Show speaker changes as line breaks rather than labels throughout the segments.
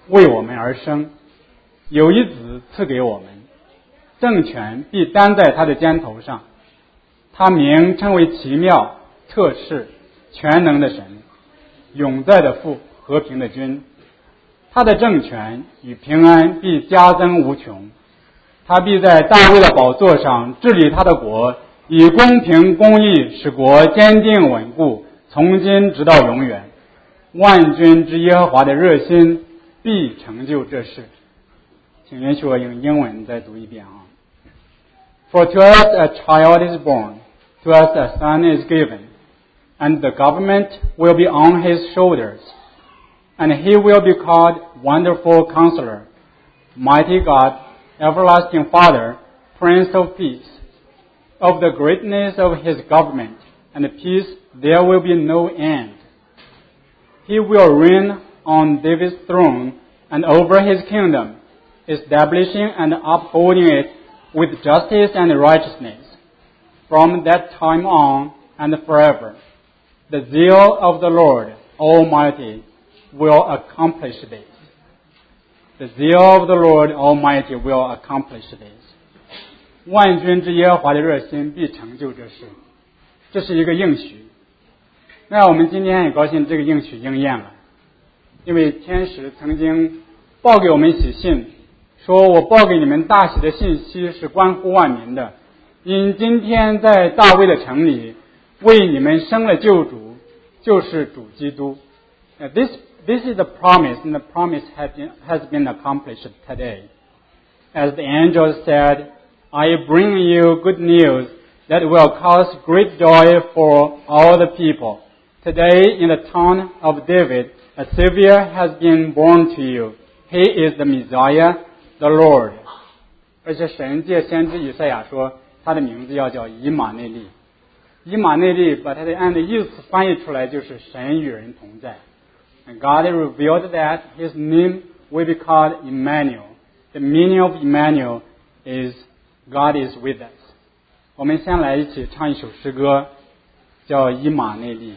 为我们而生，有一子赐给我们，政权必担在他的肩头上，他名称为奇妙、特事、全能的神，永在的父，和平的君。他的政权与平安必加增无穷，他必在大卫的宝座上治理他的国，以公平公义使国坚定稳固，从今直到永远。万军之耶和华的热心必成就这事。请允许我用英文再读一遍啊。For to us a child is born, to us a son is given, and the government will be on his shoulders, and he will be called Wonderful Counselor, Mighty God, Everlasting Father, Prince of Peace. Of the greatness of his government and peace there will be no end. He will reign on David's throne and over his kingdom, establishing and upholding it with justice and righteousness, from that time on and forever. The zeal of the Lord Almighty will accomplish this. The zeal of the Lord Almighty will accomplish this. 万军之耶和华的热心必成就这事，这是一个应许。那我们今天很高兴这个应许应验了，因为天使曾经报给我们喜信，说我报给你们大喜的信息是关乎万民的，因今天在大卫的城里为你们生了救主，就是主基督。This is the promise, and the promise has been accomplished today. As the angel said, I bring you good news that will cause great joy for all the people. Today in the town of David, a Savior has been born to you. He is the Messiah, the Lord. 而且神借先知以赛亚说，他的名字要叫以马内利。以马内利把他的按的意思翻译出来就是神与人同在。And God revealed that His name will be called Emmanuel. The meaning of Emmanuel is God is with us. 我们先来一起唱一首诗歌，叫《以马内利》。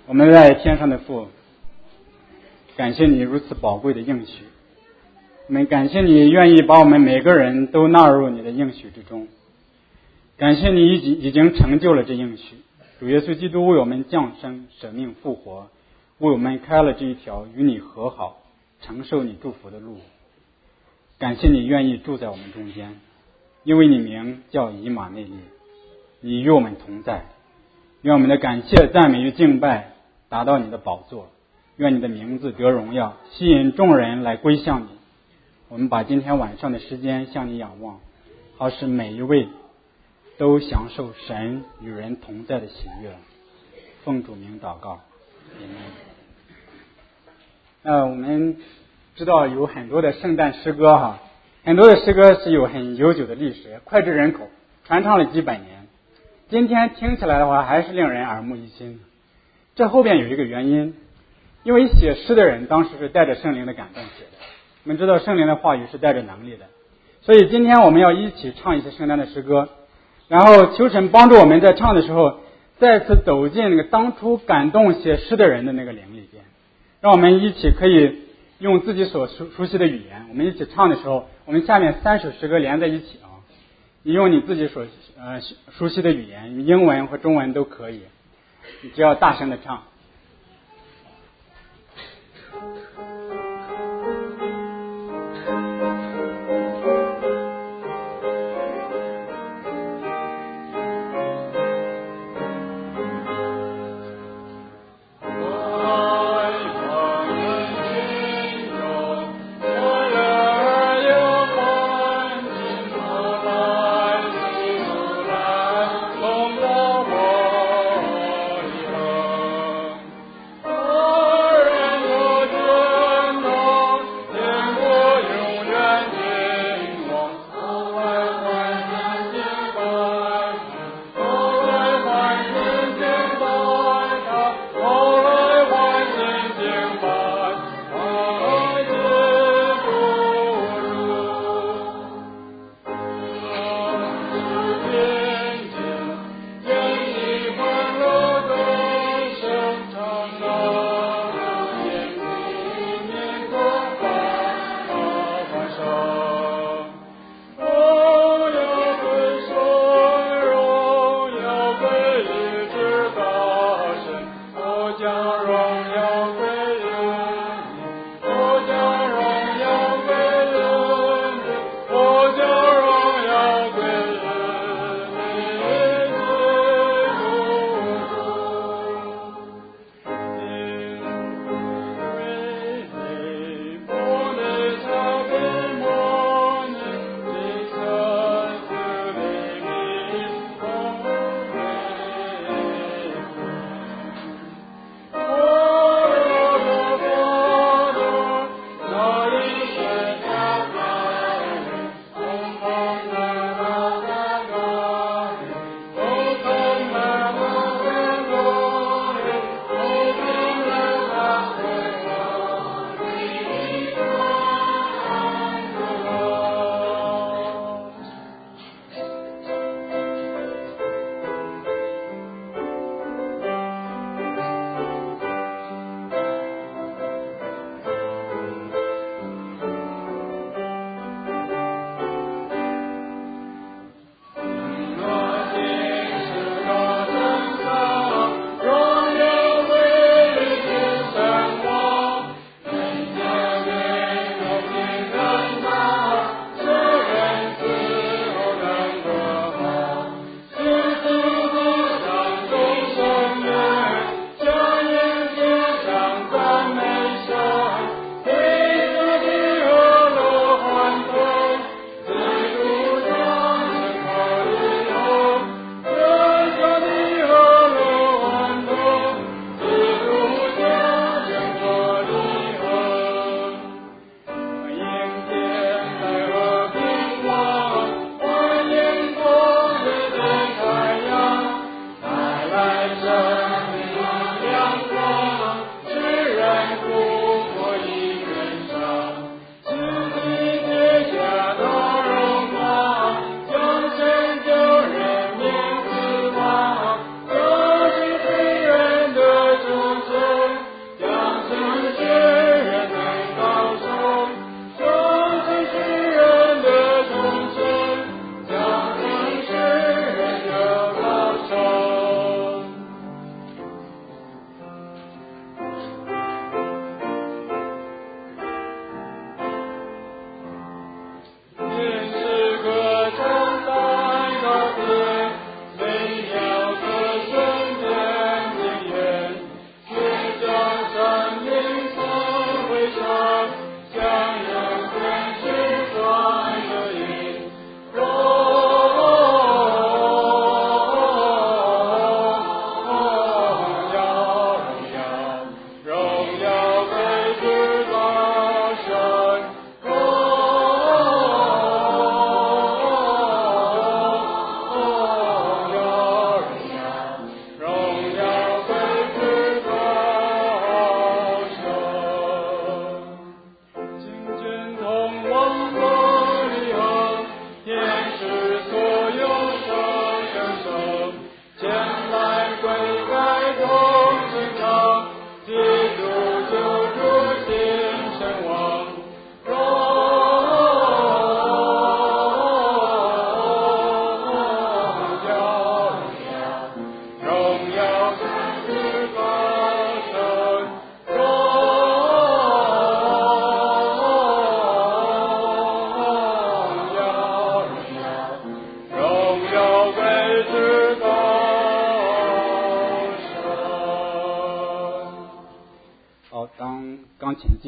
我们在天上的父，感谢你如此宝贵的应许，我们感谢你愿意把我们每个人都纳入你的应许之中，感谢你已经成就了这应许。主耶稣基督为我们降生、舍命复活，为我们开了这一条与你和好、承受你祝福的路。感谢你愿意住在我们中间，因为你名叫以马内利，你与我们同在。愿我们的感谢、赞美与敬拜达到你的宝座，愿你的名字得荣耀，吸引众人来归向你。我们把今天晚上的时间向你仰望，好使每一位都享受神与人同在的喜悦。奉主名祷告，我们知道有很多的圣诞诗歌哈，很多的诗歌是有很悠久的历史，脍炙人口，传唱了几百年。今天听起来的话，还是令人耳目一新。这后边有一个原因，因为写诗的人当时是带着圣灵的感动写的。我们知道圣灵的话语是带着能力的，所以今天我们要一起唱一些圣诞的诗歌，然后求神帮助我们在唱的时候，再次走进那个当初感动写诗的人的那个灵里边，让我们一起可以用自己所熟悉的语言，我们一起唱的时候，我们下面3首诗歌连在一起啊，你用你自己所熟悉的语言，英文和中文都可以，你只要大声的唱。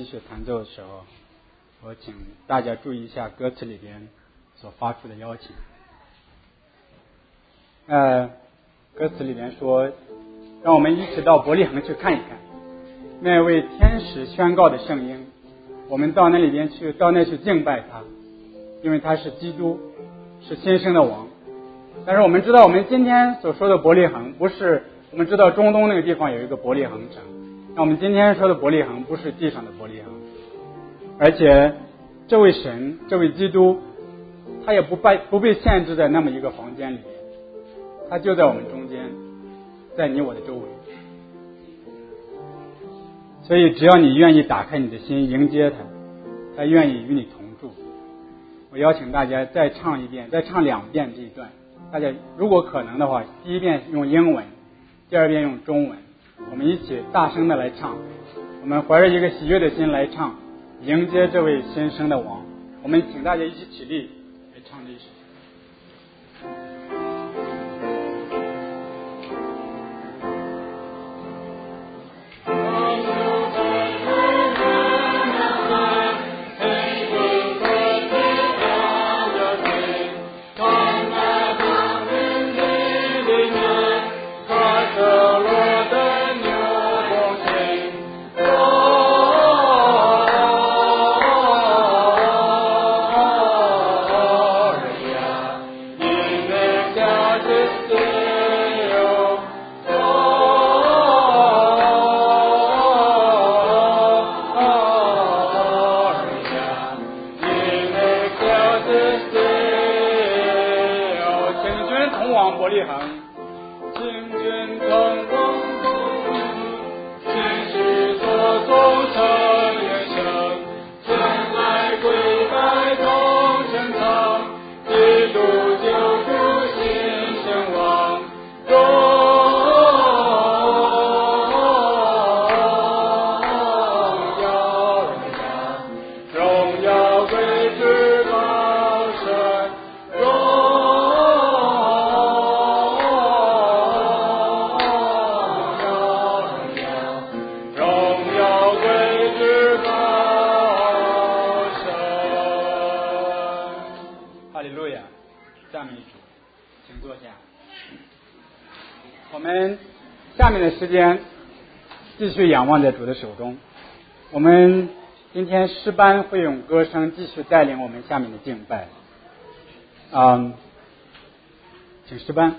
续弹奏的时候，我请大家注意一下歌词里边所发出的邀请。歌词里边说，让我们一起到伯利恒去看一看那位天使宣告的圣婴，我们到那里边去，到那去敬拜他，因为他是基督，是新生的王。但是我们知道，我们今天所说的伯利恒，不是我们知道中东那个地方有一个伯利恒城，那我们今天说的伯利恒不是地上的伯利恒，而且这位神，这位基督，他也不被限制在那么一个房间里面，他就在我们中间，在你我的周围。所以只要你愿意打开你的心迎接他，他愿意与你同住。我邀请大家再唱一遍，再唱2遍这一段。大家如果可能的话，第一遍用英文，第二遍用中文，我们一起大声的来唱，我们怀着一个喜悦的心来唱，迎接这位新生的王。我们请大家一起起立来唱这一首。时间继续仰望在主的手中。我们今天诗班会用歌声继续带领我们下面的敬拜。请诗班。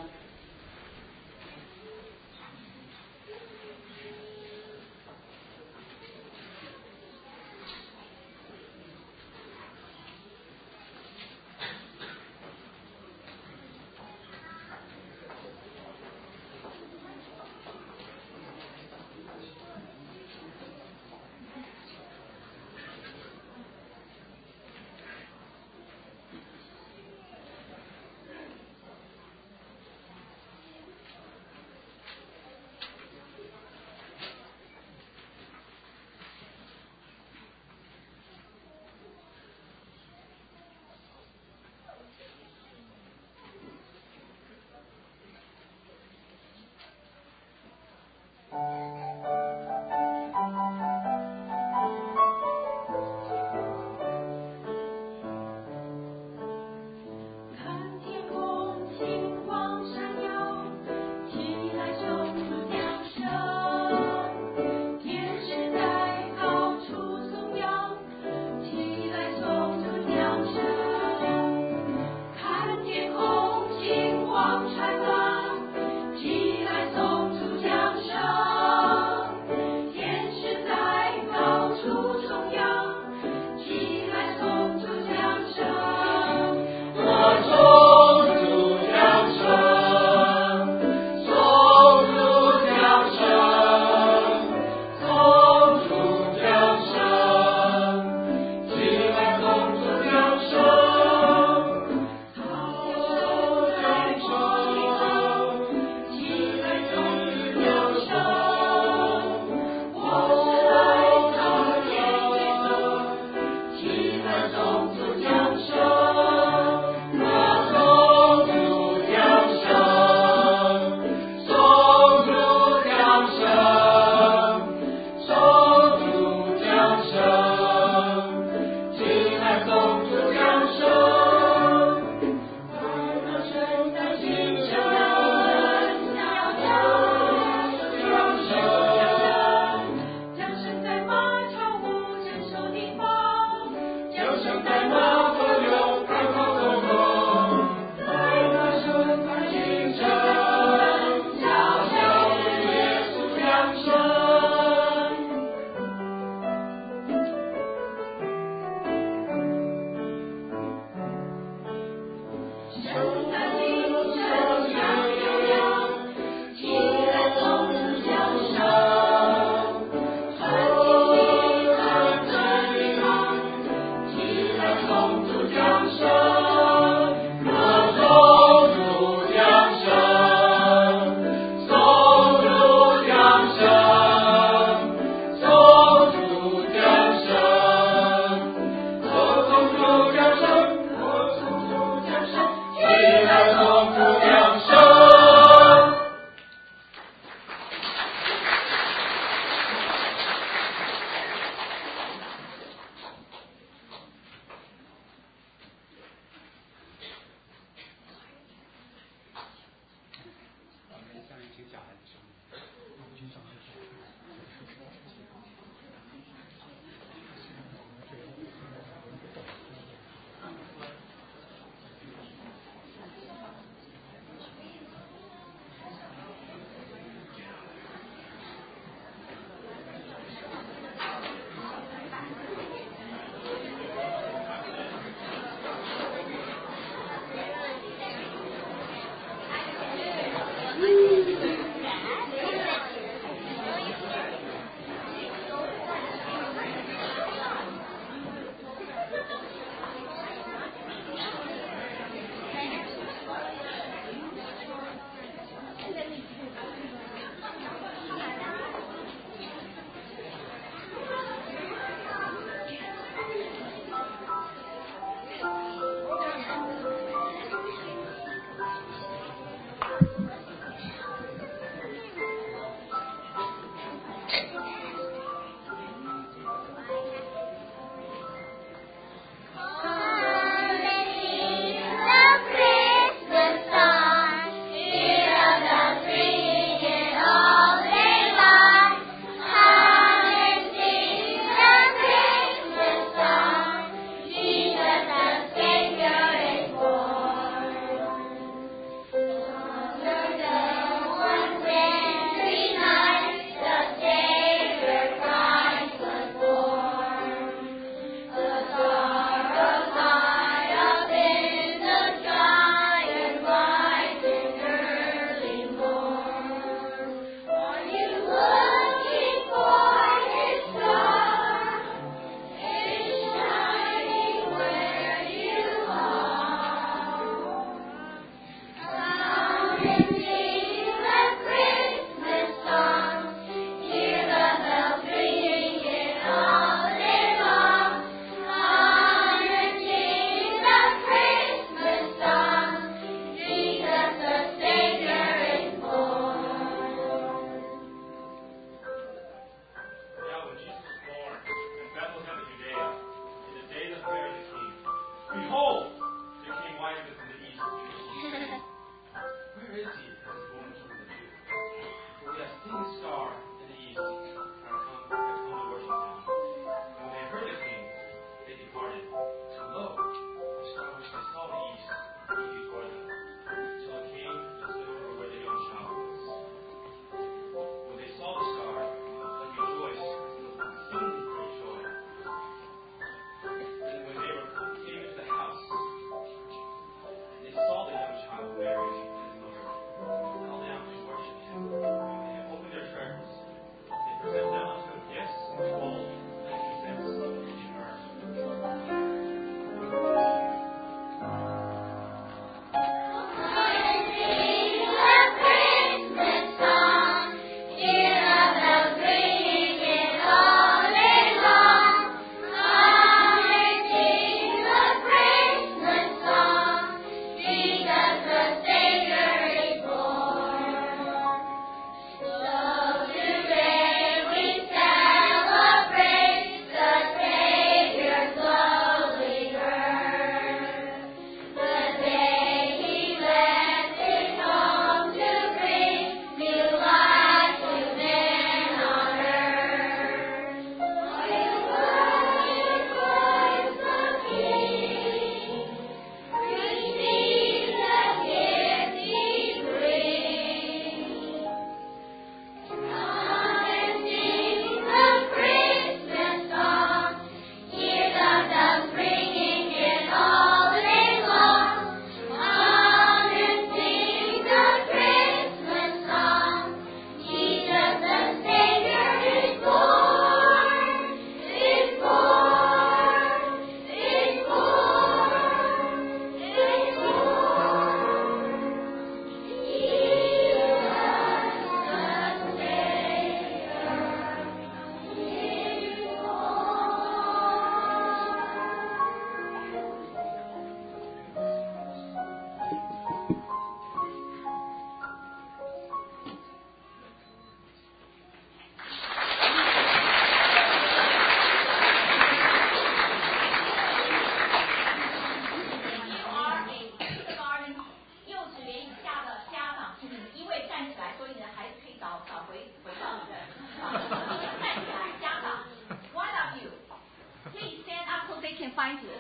翻译组。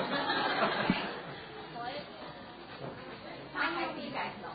翻译第一改什么？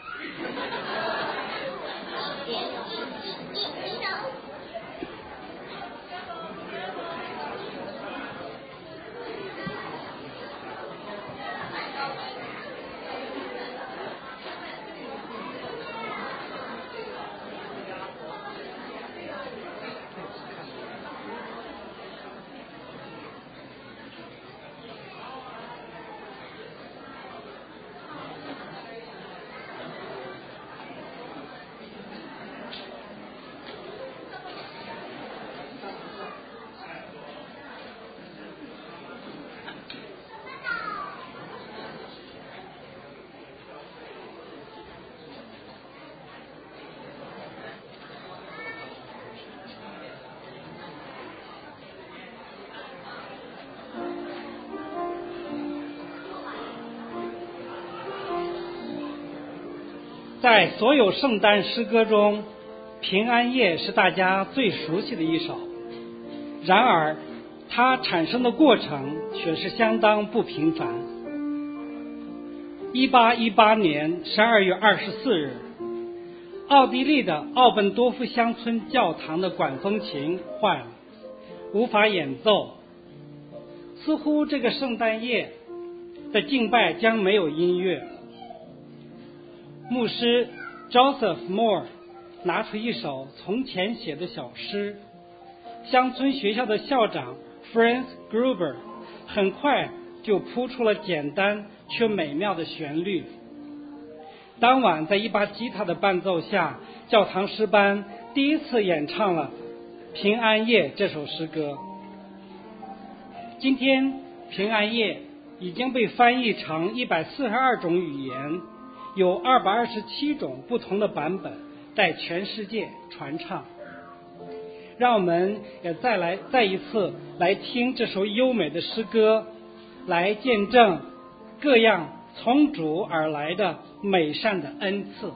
在所有圣诞诗歌中，平安夜是大家最熟悉的一首。然而，它产生的过程却是相当不平凡。1818年12月24日，奥地利的奥本多夫乡村教堂的管风琴坏了，无法演奏。似乎这个圣诞夜的敬拜将没有音乐。牧师 Joseph Moore 拿出一首从前写的小诗，乡村学校的校长 Franz Gruber 很快就谱出了简单却美妙的旋律。当晚在一把吉他的伴奏下，教堂诗班第一次演唱了《平安夜》这首诗歌。今天平安夜已经被翻译成142种语言，有227种不同的版本在全世界传唱。让我们也再一次来听这首优美的诗歌，来见证各样从主而来的美善的恩赐。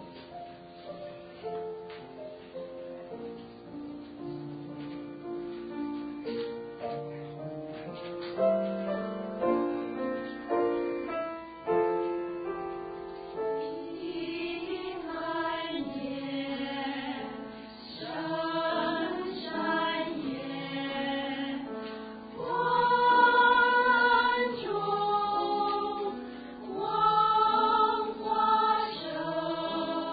光华生。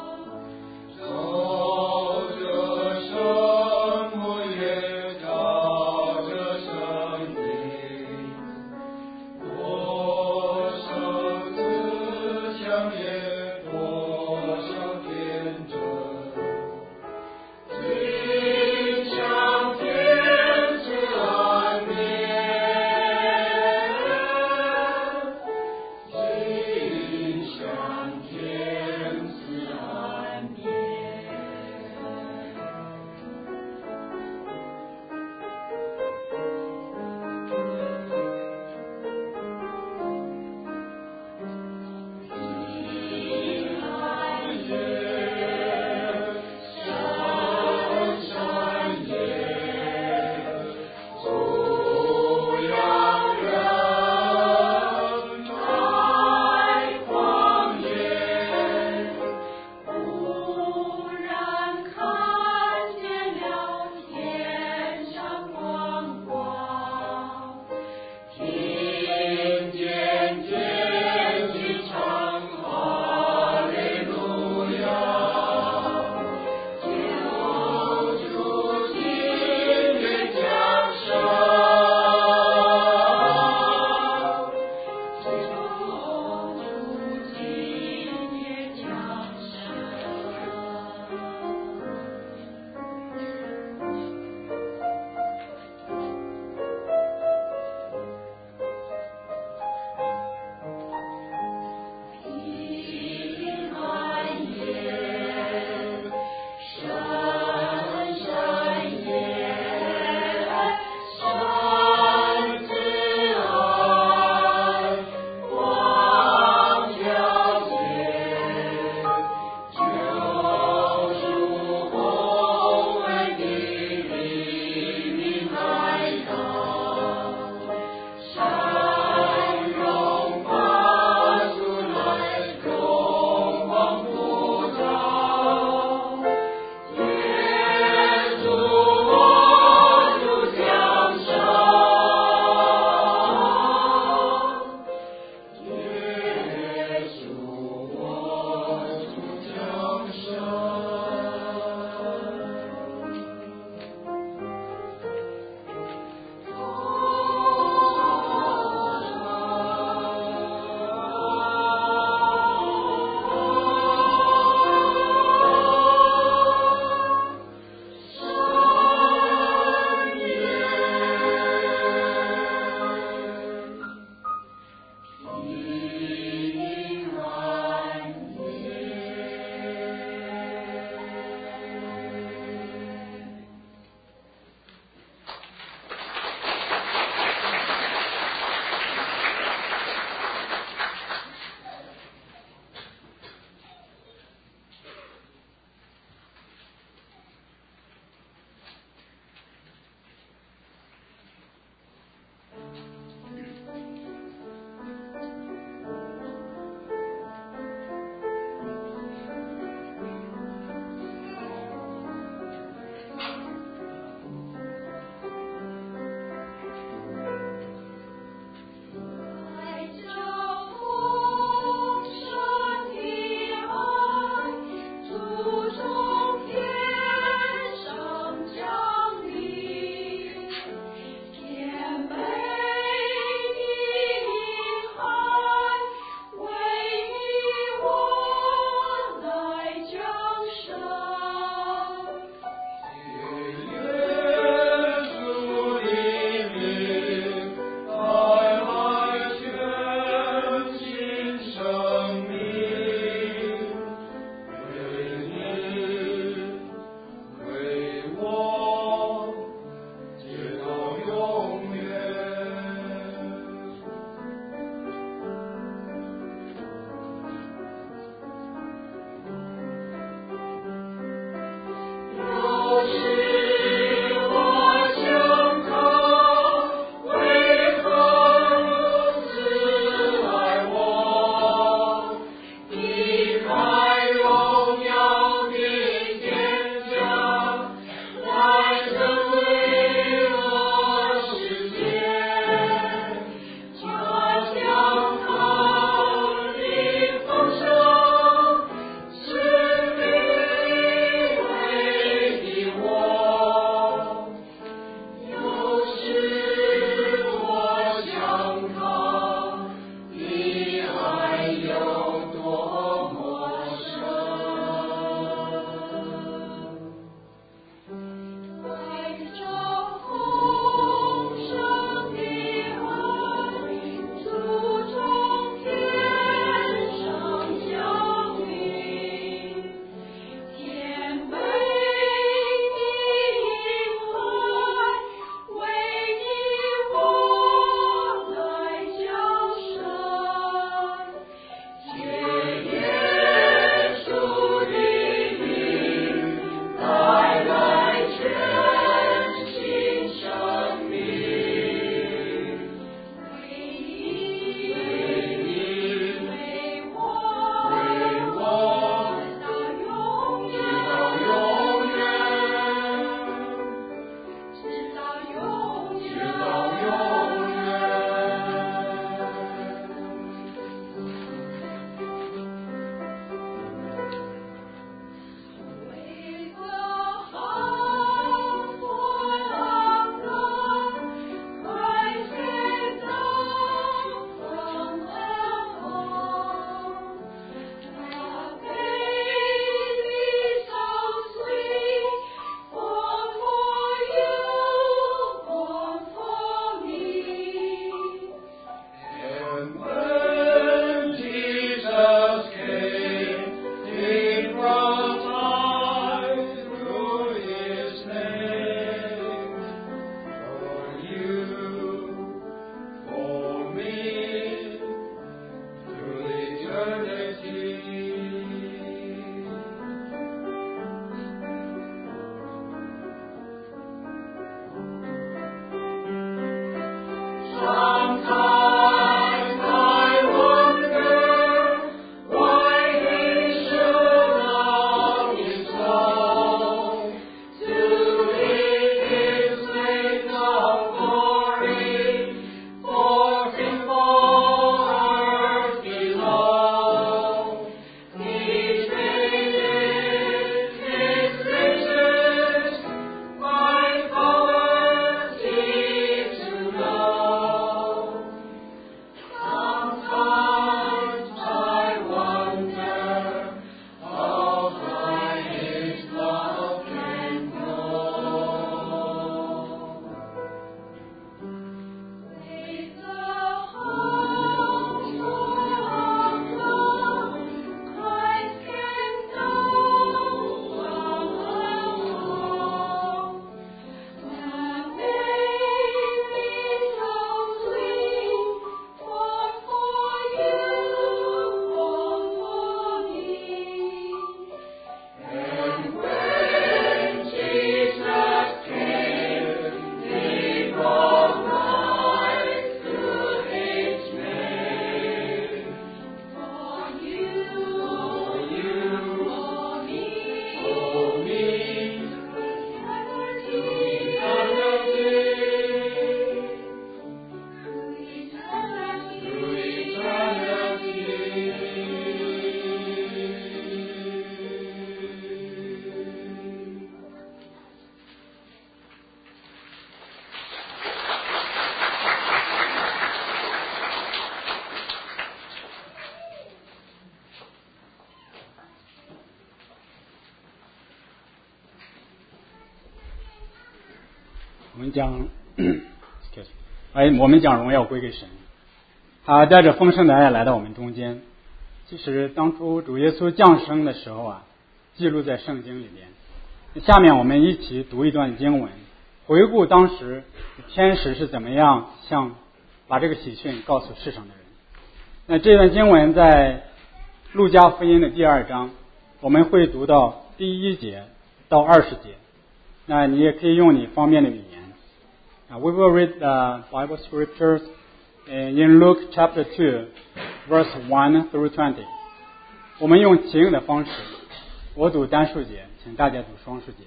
们讲我们讲荣耀归给神，他带着丰盛的爱来到我们中间。其实当初主耶稣降生的时候啊，记录在圣经里面。下面我们一起读一段经文，回顾当时天使是怎么样把这个喜讯告诉世上的人。那这段经文在路加福音的第2章，我们会读到第1节到20节。那你也可以用你方便的语言。We will read the Bible scriptures in Luke chapter 2, verse 1 through 20. 我们用起引的方式，我读单数节，请大家读双数节。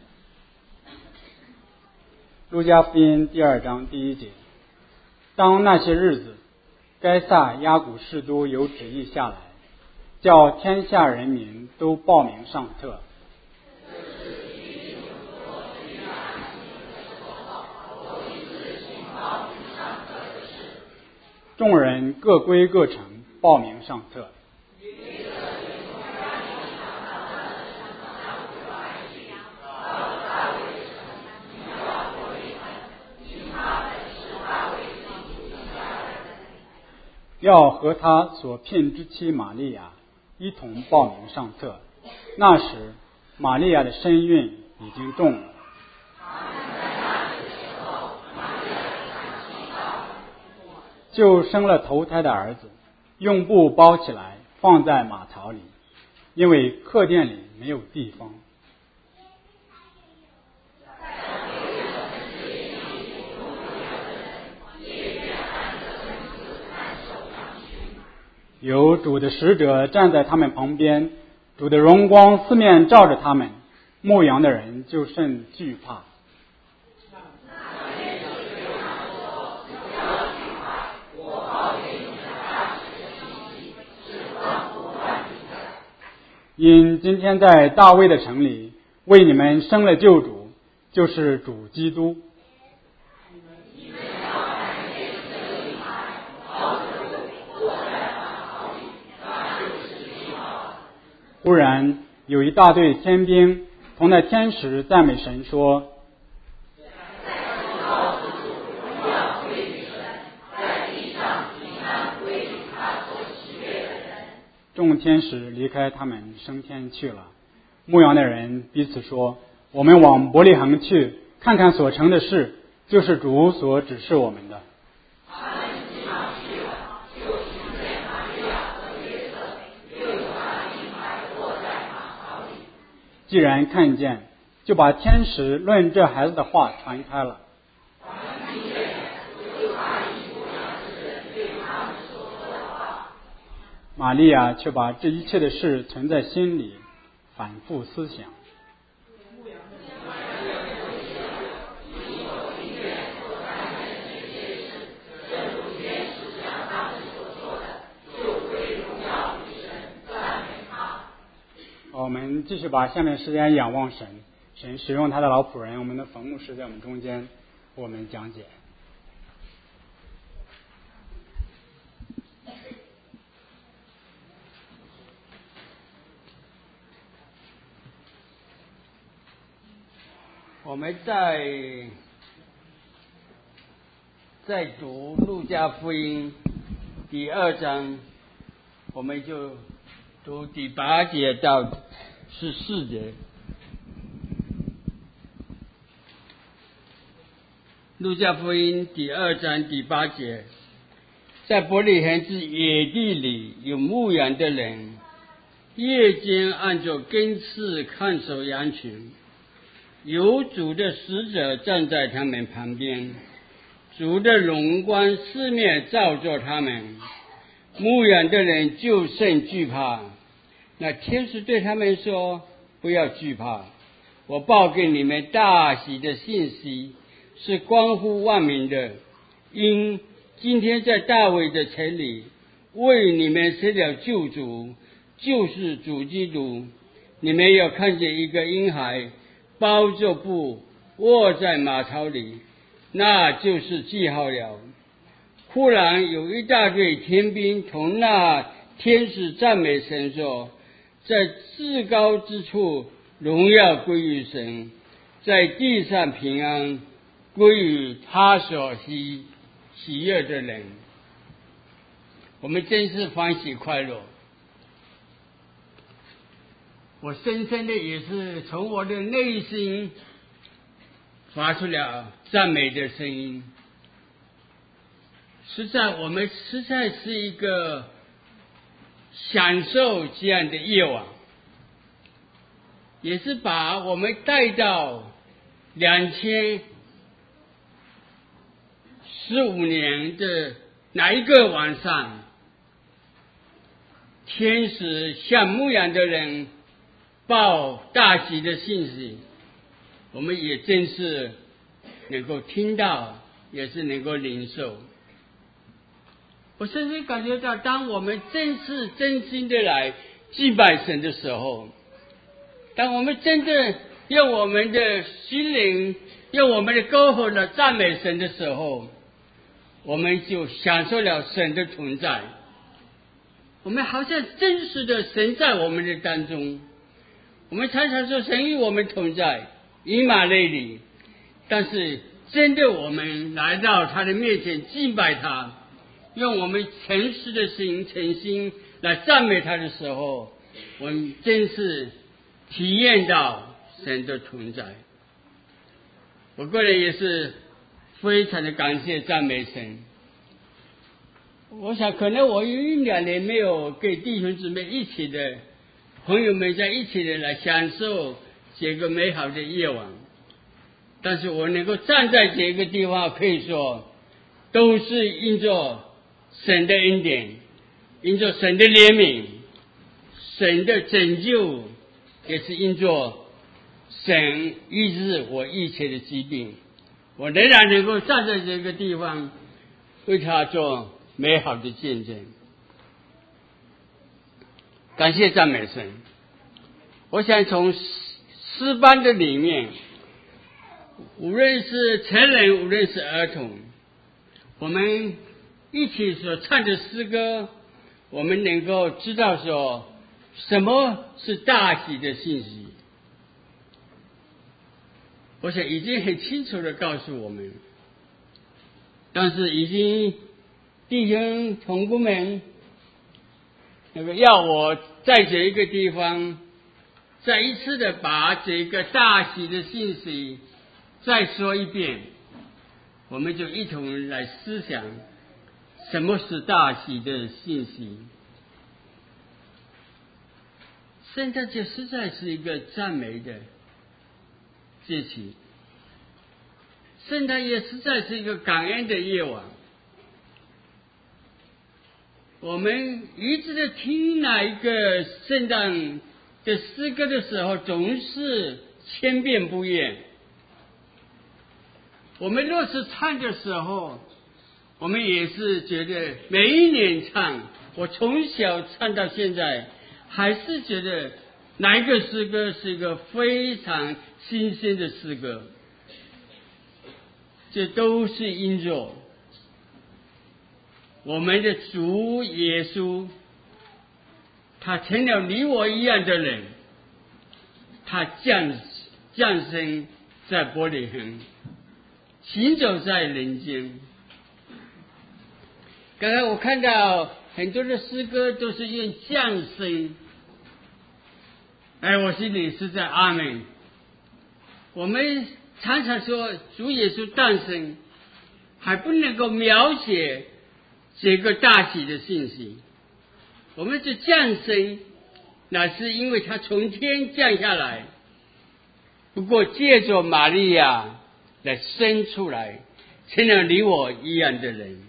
路加福音第2章第1节，当那些日子，该撒亚古士都有旨意下来，叫天下人民都报名上册。众人各归各城，报名上册。要和他所聘之妻玛利亚一同报名上册。那时，玛利亚的身孕已经重了。就生了头胎的儿子，用布包起来，放在马槽里，因为客店里没有地方。有主的使者站在他们旁边，主的荣光四面照着他们，牧羊的人就甚惧怕。因今天在大卫的城里为你们生了救主，就是主基督。忽然有一大队天兵同那天使赞美神说，众天使离开他们升天去了。牧羊的人彼此说，我们往伯利恒去，看看所成的事，就是主所指示我们的。既然看见，就把天使论这孩子的话传开了。玛利亚却把这一切的事存在心里，反复思想。我们继续把下面时间仰望神，神使用他的老仆人，我们的冯牧师在我们中间，我们讲解。
我们在读路加福音第2章，我们就读第8节到14节。路加福音第2章第8节，在伯利恒之野地里有牧羊的人，夜间按着更次看守羊群，有主的使者站在他们旁边，主的荣光四面照着他们，牧羊的人就甚惧怕。那天使对他们说，不要惧怕，我报给你们大喜的信息，是关乎万民的。因今天在大卫的城里为你们生了救主，就是主基督。你们要看见一个婴孩包着布卧在马槽里，那就是记号了。忽然有一大队天兵同那天使赞美神说，在至高之处荣耀归于神，在地上平安归于他所喜悦的人，我们真是欢喜快乐。我深深的也是从我的内心发出了赞美的声音。我们实在是一个享受这样的夜晚，也是把我们带到2015年的哪一个晚上，天使向牧羊的人报大喜的信息，我们也真是能够听到，也是能够领受。我甚至感觉到，当我们真心的来祭拜神的时候，当我们真正用我们的心灵，用我们的歌喉来赞美神的时候，我们就享受了神的存在。我们好像真实的神在我们的当中。我们常常说神与我们同在，以马内利，但是真的我们来到他的面前敬拜他，用我们诚实的心、诚心来赞美他的时候，我们真是体验到神的存在。我个人也是非常的感谢赞美神。我想可能我有1-2年没有跟弟兄姊妹一起的朋友们在一起的来享受这个美好的夜晚，但是我能够站在这个地方，可以说都是因着神的恩典，因着神的怜悯，神的拯救，也是因着神医治我一切的疾病，我仍然能够站在这个地方为他做美好的见证。感谢赞美神。我想从诗班的里面，无论是成人，无论是儿童，我们一起所唱的诗歌，我们能够知道说什么是大喜的信息。我想已经很清楚的告诉我们，但是已经弟兄同工们要我在这一个地方再一次的把这个大喜的信息再说一遍，我们就一同来思想什么是大喜的信息。圣诞节实在是一个赞美的节气，圣诞节实在是一个感恩的夜晚。我们一直在听哪一个圣诞的诗歌的时候，总是千变不厌。我们若是唱的时候，我们也是觉得每一年唱，我从小唱到现在，还是觉得哪一个诗歌是一个非常新鲜的诗歌。这都是因着我们的主耶稣，他成了你我一样的人，他降生在伯利恒，行走在人间。刚才我看到很多的诗歌都是用降生，我心里是在阿们。我们常常说主耶稣诞生，还不能够描写这个大喜的信息。我们这降生，那是因为他从天降下来，不过借着玛利亚来生出来，成了你我一样的人。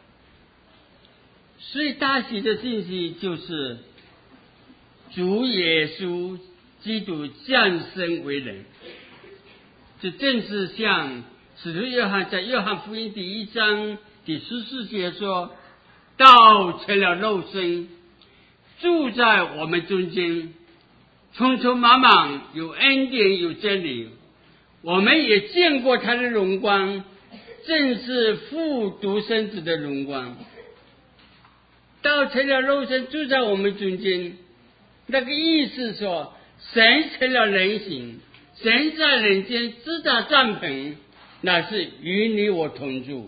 所以大喜的信息就是主耶稣基督降生为人。这正是像使徒约翰在约翰福音第1章第14节说，道成了肉身，住在我们中间，匆匆忙忙，有恩典有真理，我们也见过他的荣光，正是父独生子的荣光。道成了肉身，住在我们中间，那个意思说神成了人形，神在人间支搭帐篷， 乃是与你我同住。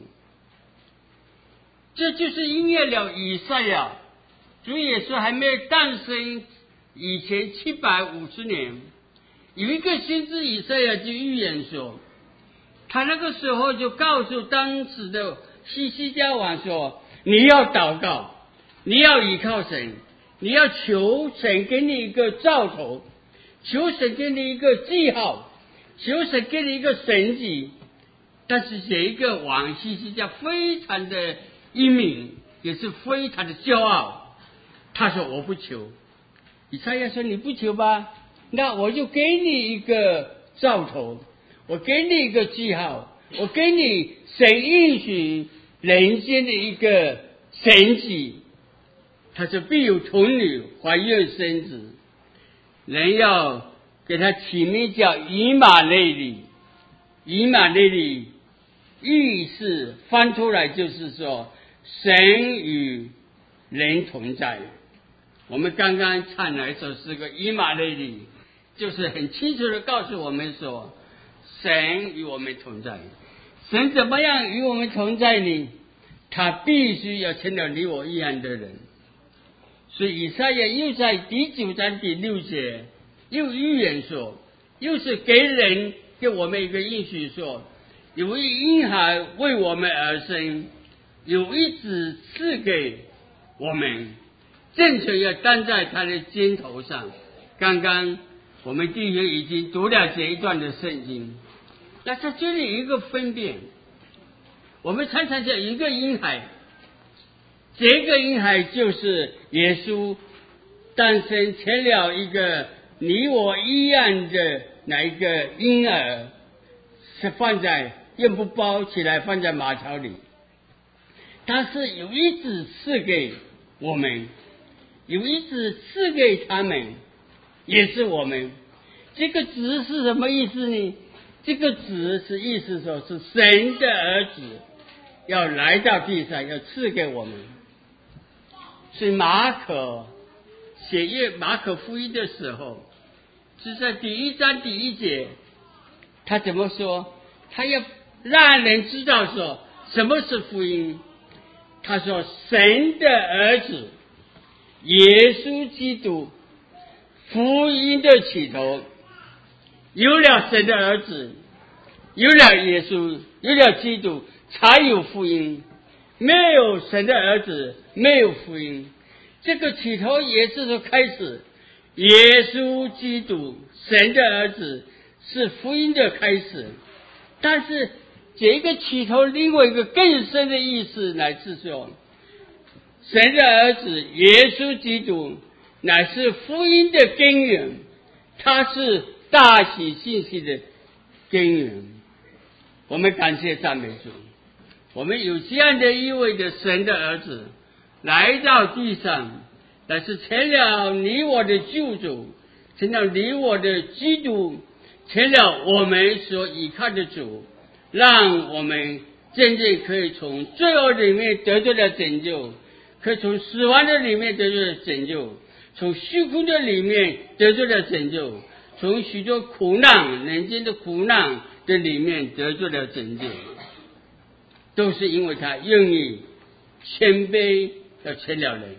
这就是应验了以赛亚主耶稣还没有诞生以前750年，有一个先知以赛亚就预言说，他那个时候就告诉当时的西西家王说，你要祷告，你要依靠神，你要求神给你一个兆头，求神给你一个记号，求神给你一个神迹。但是这一个王西西家非常的英明，也是非常的骄傲，他说我不求。以赛亚说你不求吧，那我就给你一个兆头，我给你一个记号，我给你神应许人间的一个神迹。他说必有童女怀孕生子，人要给他起名叫以马内利。以马内利意思翻出来就是说神与人同在。我们刚刚唱了一首诗歌，以马内利就是很清楚的告诉我们说，神与我们同在。神怎么样与我们同在呢？他必须要成了你我一样的人。所以以赛亚又在第9章第6节又预言说，又是给我们一个应许说，有一婴孩为我们而生，有一子赐给我们，政权要担在他的肩头上。刚刚我们弟兄已经读了这一段的圣经，那在这里有一个分辨，我们常常讲一个婴孩，这个婴孩就是耶稣诞生成了一个你我一样的那一个婴儿，是放在用布包起来放在马槽里。但是有一子赐给我们，有一子赐给他们，也是我们。这个子是什么意思呢？这个子是意思说是神的儿子要来到地上，要赐给我们。所以马可写马可福音的时候，是在第1章第1节，他怎么说？他要让人知道说什么是福音。他说神的儿子耶稣基督，福音的起头，有了神的儿子，有了耶稣，有了基督，才有福音。没有神的儿子，没有福音。这个起头也是说开始，耶稣基督神的儿子是福音的开始。但是这个起头另外一个更深的意思，乃是说神的儿子耶稣基督乃是福音的根源，他是大喜信息的根源。我们感谢赞美主，我们有这样的一位的神的儿子来到地上，乃是成了你我的救主，成了你我的基督，成了我们所依靠的主，让我们真正可以从罪恶里面得到了拯救，可以从死亡的里面得到了拯救，从虚空的里面得到了拯救，从许多苦难人间的苦难的里面得到了拯救，都是因为他愿意谦卑要成了人。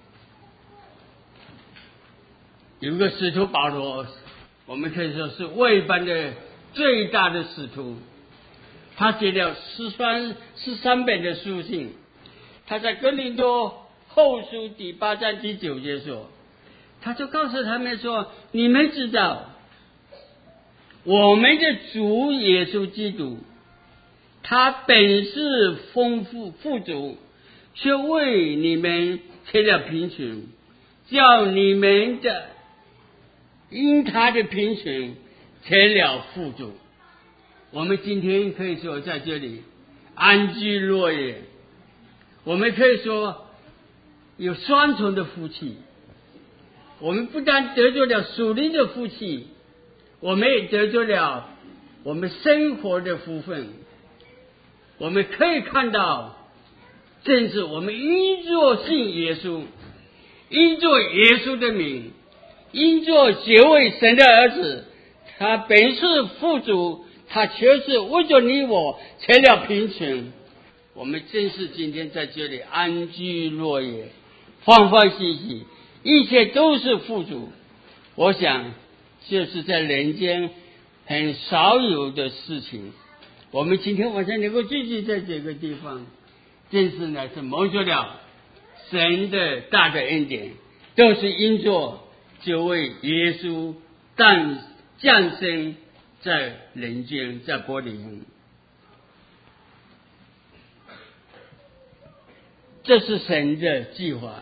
有一个使徒保罗，我们可以说是外邦的最大的使徒，他写了13本的书信。他在哥林多后书第8章第9节说，他就告诉他们说，你们知道我们的主耶稣基督，他本是丰富富足，却为你们成了贫穷，叫你们的因他的贫穷成了富足。我们今天可以说在这里安居乐业，我们可以说有双重的福气。我们不但得着了属灵的福气，我们也得着了我们生活的福分。我们可以看到，正是我们因着信耶稣，因着耶稣的名，因着这位神的儿子，他本是富足， 他却是为着你我成了贫穷。我们真是今天在这里安居乐业，欢欢喜喜，一切都是富足。我想这是在人间很少有的事情。我们今天晚上能够聚集在这个地方，真是乃是蒙受了神的大的恩典，都是因着这位耶稣降生在人间，在伯利恒。这是神的计划。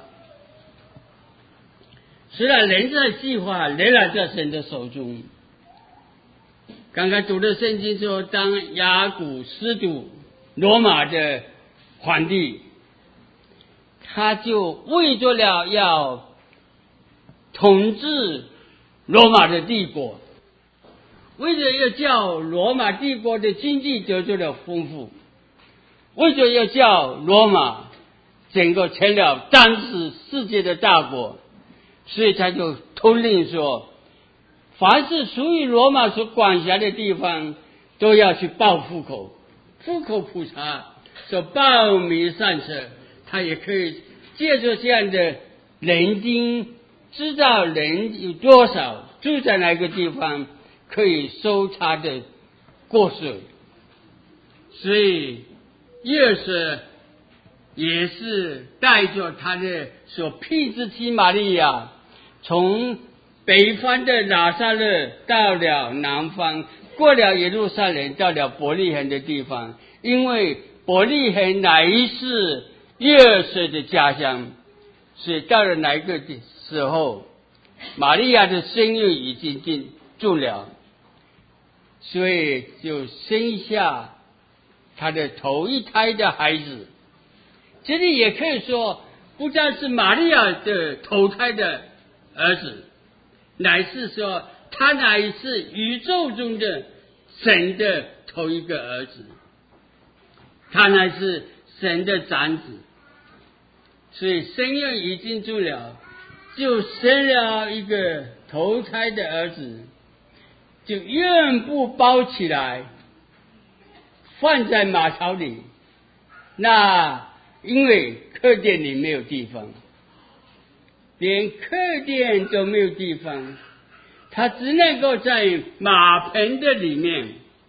虽然人的计划仍然在神的手中。刚刚读的圣经说，当亚古斯都罗马的皇帝，他就为着了要统治罗马的帝国，为着要叫罗马帝国的经济得到了丰富，为着要叫罗马整个成了当时世界的大国，所以他就统领说，凡是属于罗马所管辖的地方，都要去报户口，户口普查，说报名上册。他也可以借着这样的人丁，知道人有多少，住在哪个地方，可以收他的过税。所以约瑟也是带着他的所聘之妻玛利亚，从北方的拿撒勒到了南方，过了耶路撒冷，到了伯利恒的地方，因为伯利恒乃是约瑟的家乡，所以到了那个时候，玛利亚的身孕已经定住了，所以就生下他的头一胎的孩子。这里也可以说，不但是玛利亚的头胎的儿子，乃是说他乃是宇宙中的神的头一个儿子，他乃是神的长子。所以身孕已经住了，就生了一个头胎的儿子，就用布包起来，放在马槽里。那因为客店里没有地方，连客店都没有地方，他只能够在马棚的里面。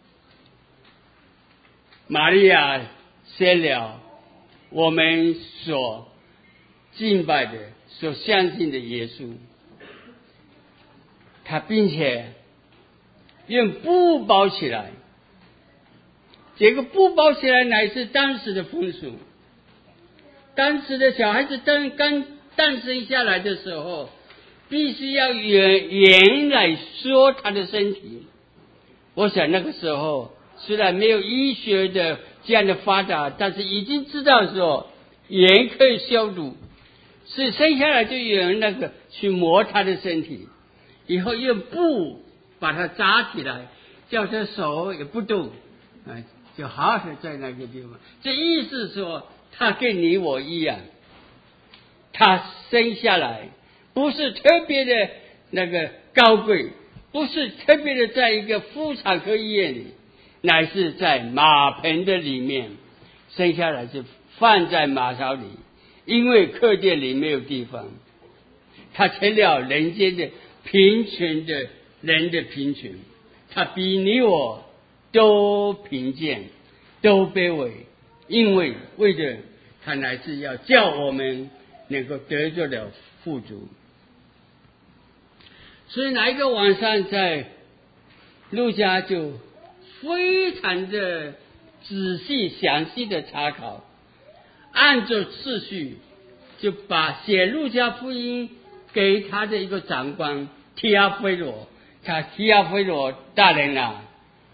玛利亚生了我们所敬拜的、所相信的耶稣，他并且用布包起来。这个布包起来乃是当时的风俗。当时的小孩子刚诞生下来的时候，必须要盐来说他的身体。我想那个时候虽然没有医学的这样的发达，但是已经知道说盐可以消毒，所以生下来就有人那个去磨他的身体，以后用布把它扎起来，叫他手也不动，就好好的在那个地方。这意思说他跟你我一样，他生下来不是特别的那个高贵，不是特别的在一个妇产科医院里，乃是在马棚的里面生下来，就放在马槽里，因为客店里没有地方。他成了人间的贫穷的人的贫穷，他比你我都贫贱，都卑微，因为为着他乃是要叫我们能够得着了富足。所以那一个晚上，在路加就非常的仔细详细的查考，按照次序就把写路加福音给他的一个长官提阿非罗，提阿非罗大人啊，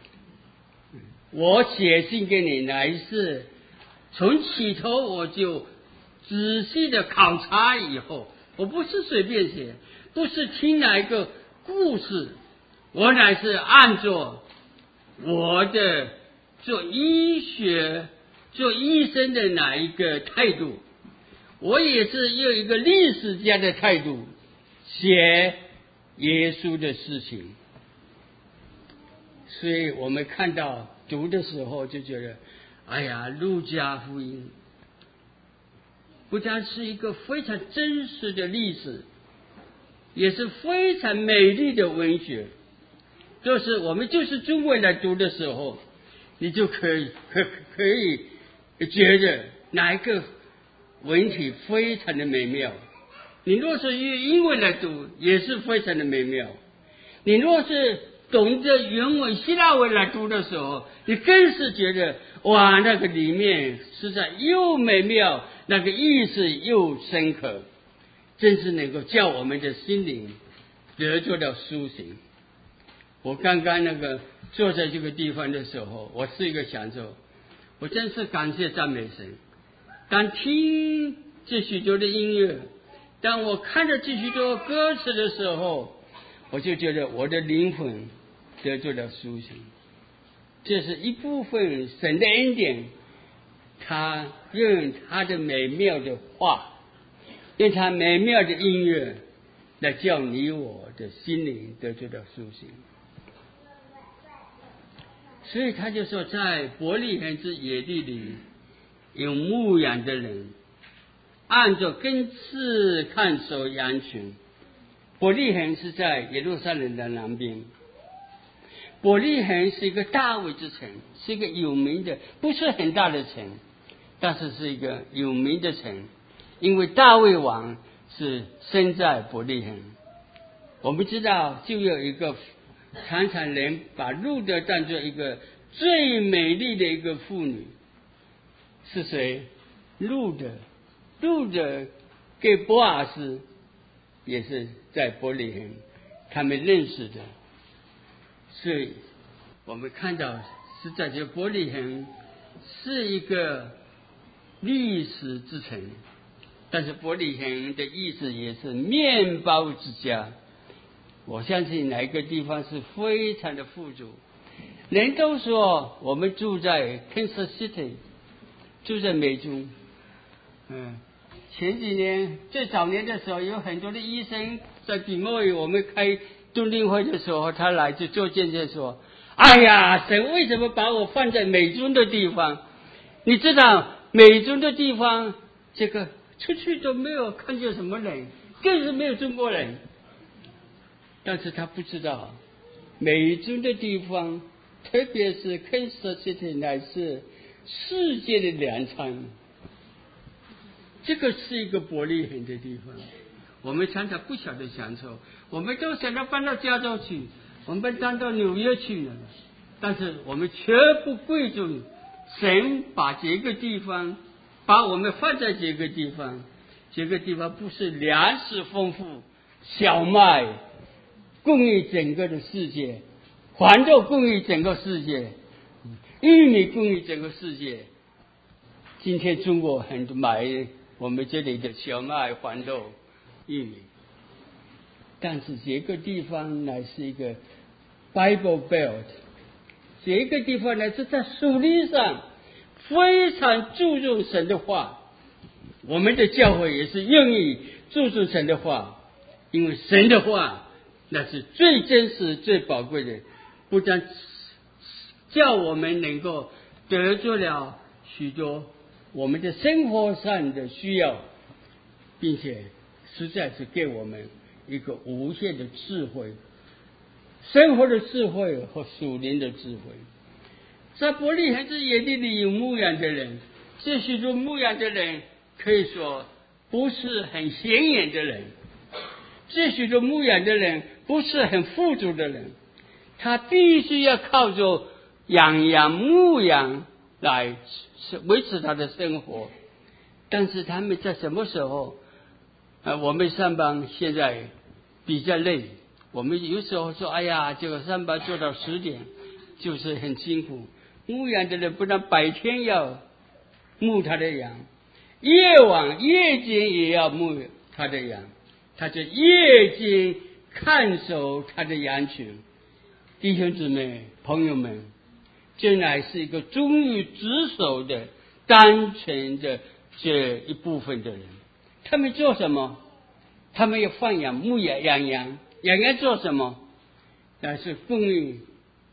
我写信给你乃是从起头我就仔细的考察以后，我不是随便写，不是听哪一个故事，我乃是按照我的做医学做医生的哪一个态度，我也是用一个历史家的态度写耶稣的事情。 所以我们看到读的时候就觉得，哎呀，路加福音不但是一个非常真实的历史，也是非常美丽的文学。就是我们就是中文来读的时候，你就可以觉得哪一个文体非常的美妙。你若是用英文来读，也是非常的美妙。你若是懂得原文希腊文来读的时候，你更是觉得哇，那个里面实在又美妙，那个意思又深刻，真是能够叫我们的心灵得着了苏醒。我刚刚坐在这个地方的时候，我是一个享受，我真是感谢赞美神。当听这许多的音乐，当我看着这许多歌词的时候，我就觉得我的灵魂得着了苏醒。这是一部分神的恩典，他用他的美妙的话，用他美妙的音乐来叫你我的心灵得着了苏醒。所以他就说，在伯利恒之野地里有牧羊的人，按着根刺看守羊群。伯利恒是在耶路撒冷的南边。伯利恒是一个大卫之城，是一个有名的，不是很大的城，但是是一个有名的城，因为大卫王是生在伯利恒。我们知道，就有一个常常人把路德当作一个最美丽的一个妇女，是谁？路德跟波阿斯也是在伯利恒他们认识的。所以我们看到是在这伯利恒是一个历史之城，但是伯利恒的意思也是面包之家。我相信哪一个地方是非常的富足，人都说我们住在 Kansas City， 住在美中。前几年最早年的时候，有很多的医生在底莫语我们开冬令会的时候，他来就做见证说，哎呀，神为什么把我放在美中的地方？你知道美中的地方，这个出去都没有看见什么人，更是没有中国人。但是他不知道美中的地方，特别是 Kansas City 乃是世界的粮仓。这个是一个伯利恒的地方，我们常常不晓得享受，我们都想要搬到加州去，我们搬到纽约去了，但是我们绝不贵重神把这个地方把我们放在这个地方。这个地方不是粮食丰富，小麦供应整个的世界，黄豆供应整个世界，玉米供应整个世界。今天中国很多买我们这里的小麦、黄豆、玉米，但是这个地方乃是一个 Bible Belt， 这个地方呢是在属灵上非常注重神的话。我们的教会也是愿意注重神的话，因为神的话那是最真实、最宝贵的，不但叫我们能够得着了许多我们的生活上的需要，并且实在是给我们一个无限的智慧，生活的智慧和属灵的智慧。在伯利恒之野地里有牧羊的人，这许多牧羊的人可以说不是很显眼的人，这许多牧羊的人不是很富足的人，他必须要靠着养羊牧羊来维持他的生活。但是他们在什么时候我们上班现在比较累，我们有时候说，哎呀，这个上班做到10点就是很辛苦。牧羊的人不但白天要牧他的羊，夜间也要牧他的羊，他就夜间看守他的羊群。弟兄姊妹朋友们，这乃是一个忠于职守的单纯的这一部分的人。他们做什么？他们要放养牧羊，养羊做什么？那是供应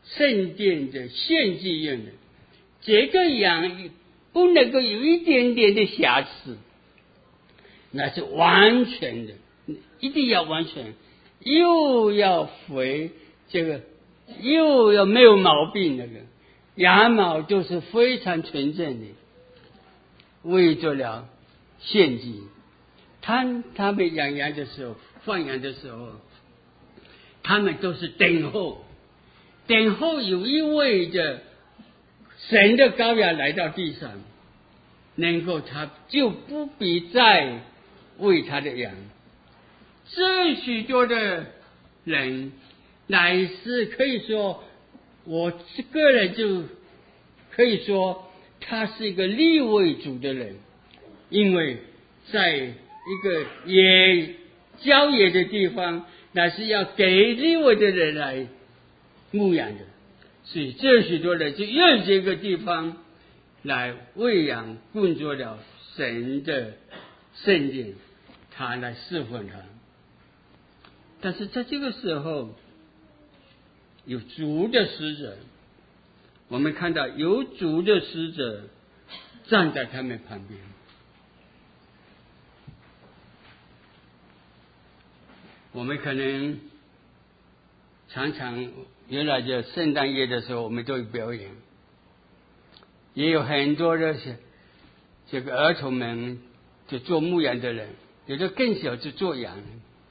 圣殿的献祭用的。这个羊不能够有一点点的瑕疵，那是完全的，一定要完全，又要肥，这个又要没有毛病，那个羊毛都是非常纯正的，为做了献祭。他们养羊的时候，放羊的时候，他们都是等候有一位的神的羔羊来到地上，能够他就不必再喂他的羊。这许多的人乃是可以说，我个人就可以说他是一个利未族的人，因为在一个郊野的地方，乃是要给利未的人来牧养的，所以这许多人就用这个地方来喂养工作了神的圣殿，他来侍奉他。但是在这个时候，有主的使者，我们看到有主的使者站在他们旁边。我们可能常常原来的圣诞夜的时候，我们都有表演，也有很多的这个儿童们就做牧羊的人，有的更小就做羊。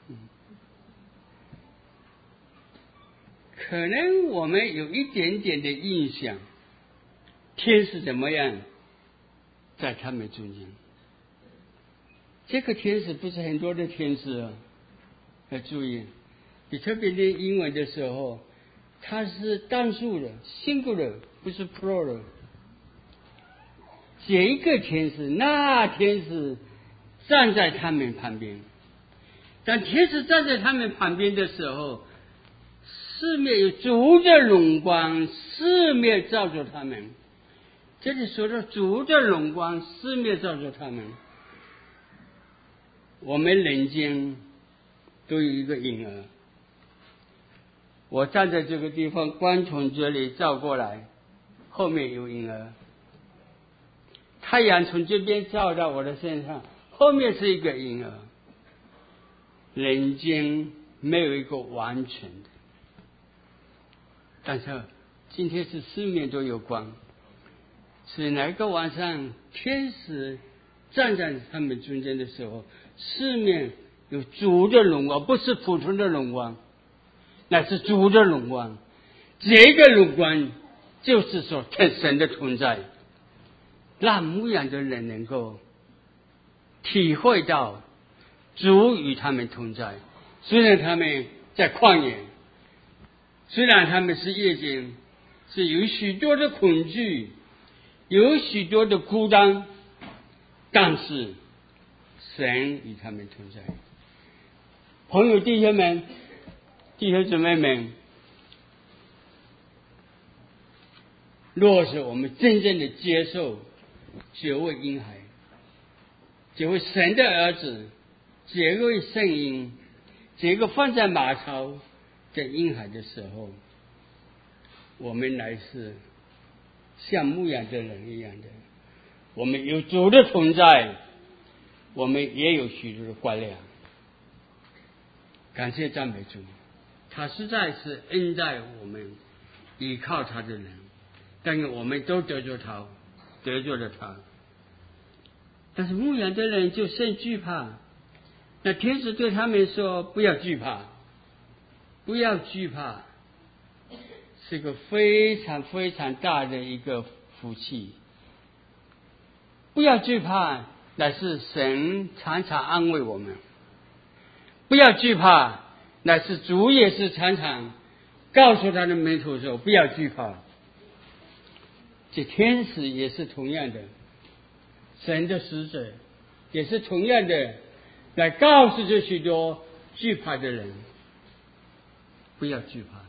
可能我们有一点点的印象，天使怎么样在他们中间。这个天使不是很多的天使啊，要注意，你特别练英文的时候，它是单数的 singular， 不是 plural。这一个天使，那天使站在他们旁边。当天使站在他们旁边的时候，四面有主的荣光，四面照着他们。这里说到主的荣光，四面照着他们。我们人间都有一个影儿，我站在这个地方，光从这里照过来，后面有影儿。太阳从这边照到我的身上，后面是一个影儿。人间没有一个完全的，但是今天是四面都有光，是哪个晚上天使站在他们中间的时候，四面有主的荣光，不是普通的荣光，那是主的荣光。这个荣光就是说神的存在，让牧羊的人能够体会到主与他们同在。虽然他们在旷野，虽然他们是夜间，是有许多的恐惧，有许多的孤单，但是神与他们同在。朋友弟兄们，弟兄姊妹们，若是我们真正的接受这位婴孩，这位神的儿子，这位圣婴，这个放在马槽的婴孩的时候，我们乃是像牧羊的人一样的，我们有主的同在，我们也有许多的光亮。感谢赞美主，他实在是恩待我们依靠他的人，但愿我们都得罪了他。但是牧羊的人就甚惧怕，那天使对他们说，不要惧怕，不要惧怕，是个非常非常大的一个福气。不要惧怕，乃是神常常安慰我们。不要惧怕，乃是主也是常常告诉他的门徒说，不要惧怕。这天使也是同样的，神的使者也是同样的来告诉这许多惧怕的人，不要惧怕。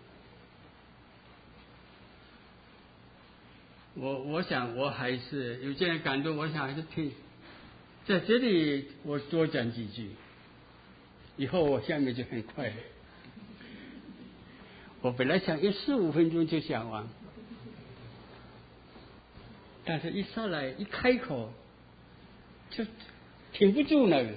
我想我还是有这样感动，我想还是听在这里我多讲几句，以后我下面就很快了。 我本来想15分钟就讲完，但是一上来一开口就停不住了。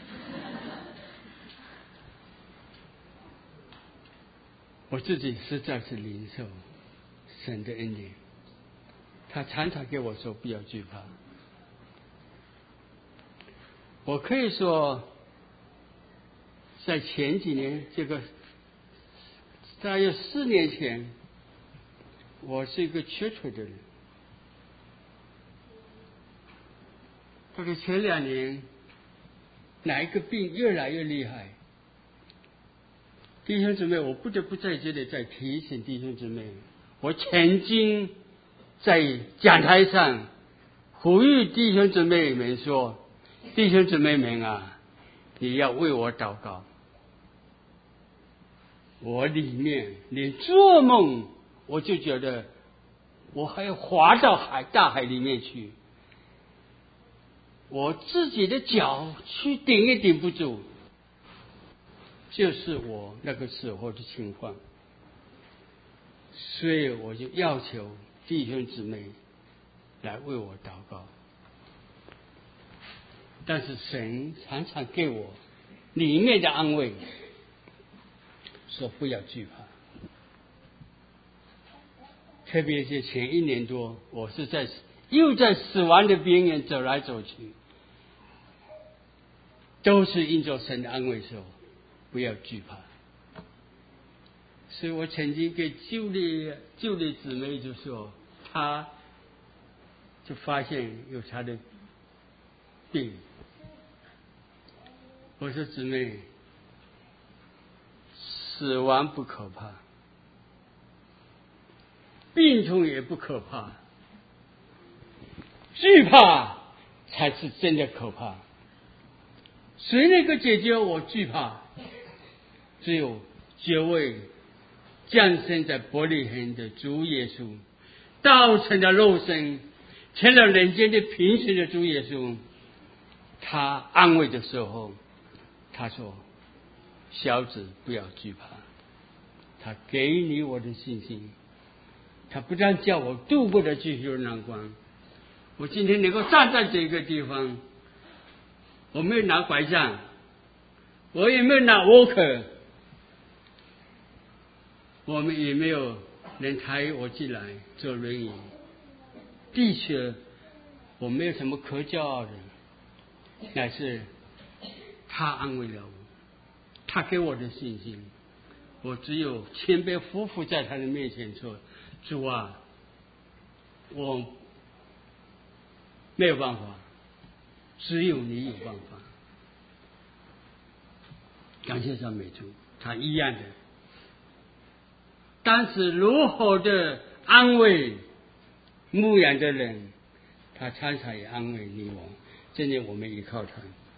我自己实在是领受神的恩典，他常常给我说不要惧怕。我可以说在前几年，这个大约4年前，我是一个瘸腿的人。大概前2年，哪一个病越来越厉害？弟兄姊妹，我不得不在这里再提醒弟兄姊妹，我曾经在讲台上呼吁弟兄姊妹们说：弟兄姊妹们啊，你要为我祷告。我里面连做梦我就觉得我还要滑到大海里面去，我自己的脚去顶也顶不住，就是我那个时候的情况。所以我就要求弟兄姊妹来为我祷告，但是神常常给我里面的安慰，说不要惧怕。特别是前1年多，我是又在死亡的边缘走来走去，都是因着神的安慰说不要惧怕。所以我曾经给旧的姊妹就说，她就发现有她的病。我说姊妹，死亡不可怕，病痛也不可怕，惧怕才是真的可怕。谁能够解决我惧怕？只有这位降生在伯利恒的主耶稣，道成的肉身，成了人间的平时的主耶稣。他安慰的时候，他说：小子不要惧怕，他给你我的信心。他不但叫我度过了这些难关，我今天能够站在这个地方，我没有拿拐杖，我也没有拿walker，我们也没有人抬我进来坐轮椅。的确，我没有什么可骄傲的，乃是他安慰了我，他给我的信心。我只有谦卑匍匐在他的面前说：主啊，我没有办法，只有你有办法。感谢赞美主，他一样的。但是如何的安慰牧养的人，他常常也安慰你我。真的，我们依靠他。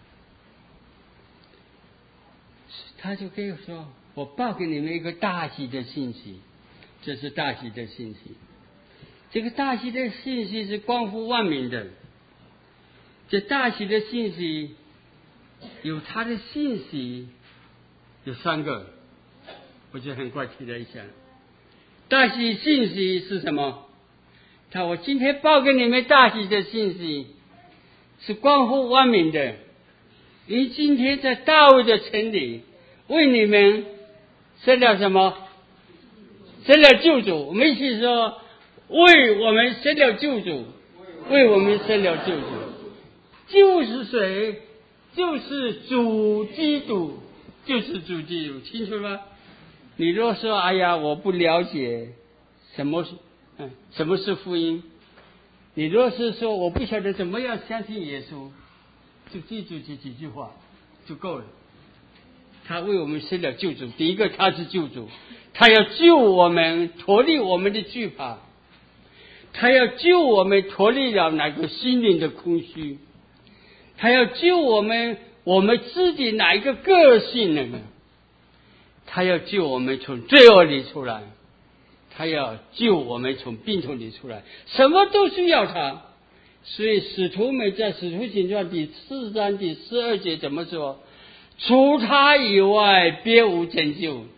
他就跟我说：我报给你们一个大喜的信息。这是大喜的信息。这个大喜的信息是关乎万民的。这大喜的信息有它的信息有3个，我就很快提了一下。大喜信息是什么？我今天报给你们大喜的信息是关乎万民的。因为今天在大卫的城里为你们生了什么？生了救主。我们一起说：为我们生了救主，为我们生了救主。就是谁？就是主基督，就是主基督，清楚吗？你若说哎呀，我不了解什么是福音，你若是说我不晓得怎么样相信耶稣，就记住这几句话就够了。他为我们生了救主，第一个他是救主，他要救我们脱离我们的惧怕，他要救我们脱离了那个心灵的空虚，他要救我们自己哪一个个性呢？他要救我们从罪恶里出来，他要救我们从病痛里出来，什么都需要他。所以使徒们在使徒行传第4章第12节怎么说？除他以外别无拯救，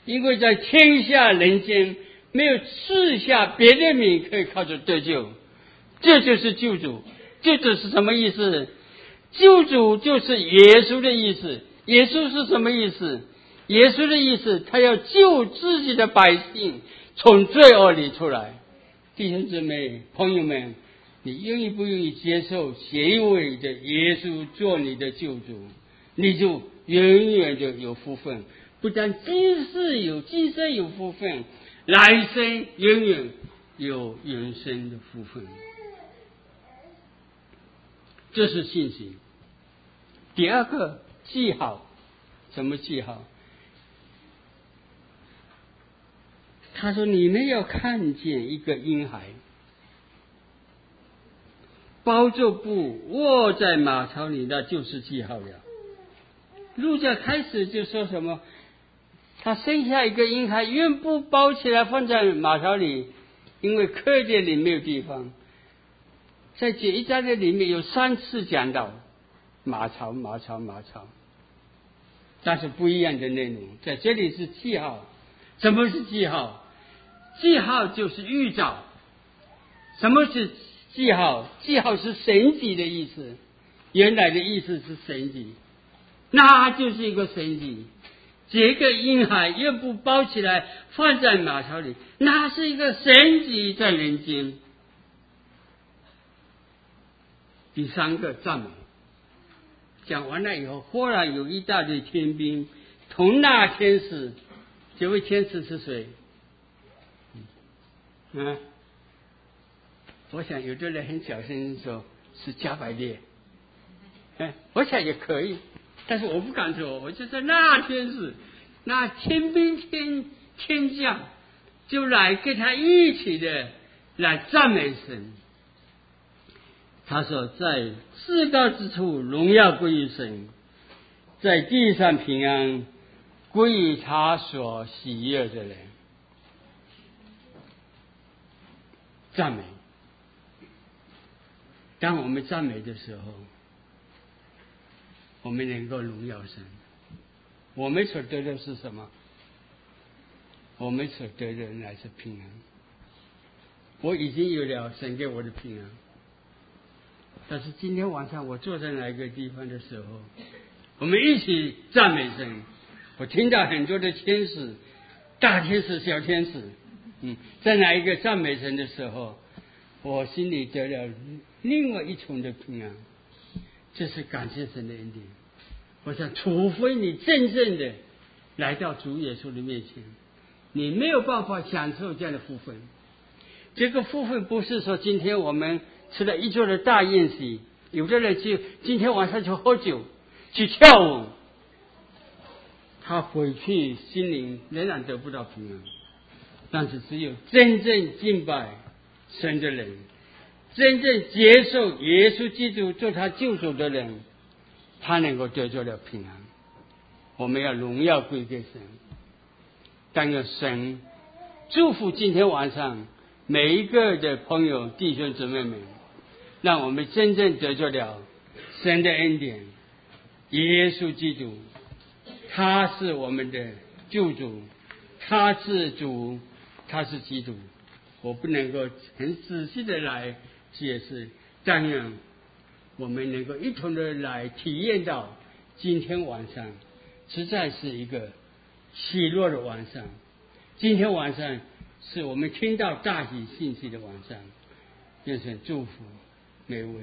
因为在天下人间没有赐下别的名可以靠着得救，这就是救主。救主是什么意思？救主就是耶稣的意思。耶稣是什么意思？耶稣的意思，他要救自己的百姓从罪恶里出来。弟兄姊妹朋友们，你愿意不愿意接受这一位的耶稣做你的救主，你就永远的有福分，不但今世有今生有福分，来生永远有永生的福分。这是信心。第二个记号，什么记号？他说你们要看见一个婴孩包着布卧在马槽里，那就是记号了。路加开始就说什么？他生下一个婴孩，用布包起来放在马槽里，因为客店里没有地方。在这一章的里面有3次讲到马槽，但是不一样的内容。在这里是记号。什么是记号？记号就是预兆。什么是记号？记号是神迹的意思，原来的意思是神迹，那就是一个神迹。这个婴孩用布包起来放在马槽里，那是一个神迹在人间。第3个赞美。讲完了以后，忽然有一大堆天兵同那天使。这位天使是谁？我想有的人很小声说是加百列，我想也可以，但是我不敢说，我就说那天使，那天兵天将就来跟他一起的来赞美神。他说在至高之处荣耀归于神，在地上平安归于他所喜悦的人。赞美，当我们赞美的时候，我们能够荣耀神。我们所得的是什么？我们所得的乃是平安。我已经有了神给我的平安，但是今天晚上我坐在哪一个地方的时候，我们一起赞美神。我听到很多的天使，大天使小天使，在哪一个赞美神的时候，我心里得了另外一重的平安。这是感谢神的恩典。我想除非你真正的来到主耶稣的面前，你没有办法享受这样的福分。这个福分不是说今天我们吃了一桌的大宴席，有的人去今天晚上去喝酒去跳舞，他回去心灵仍然得不到平安。但是只有真正敬拜神的人，真正接受耶稣基督做他救主的人，他能够得着了平安。我们要荣耀归给神。但愿神祝福今天晚上每一个的朋友弟兄姊妹们，让我们真正得着了神的恩典。耶稣基督他是我们的救主，他是主，他是基督。我不能够很仔细的来解释，但愿我们能够一同的来体验到今天晚上实在是一个喜乐的晚上。今天晚上是我们听到大喜信息的晚上，愿神祝福每位。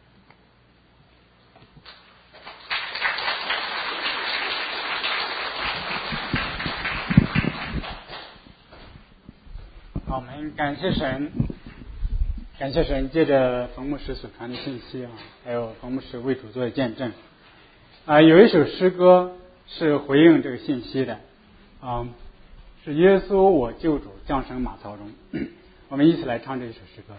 好，我们感谢神，借着冯牧师所传的信息还有冯牧师为主做的见证有一首诗歌是回应这个信息的是耶稣我救主降生马槽中。我们一起来唱这一首诗歌。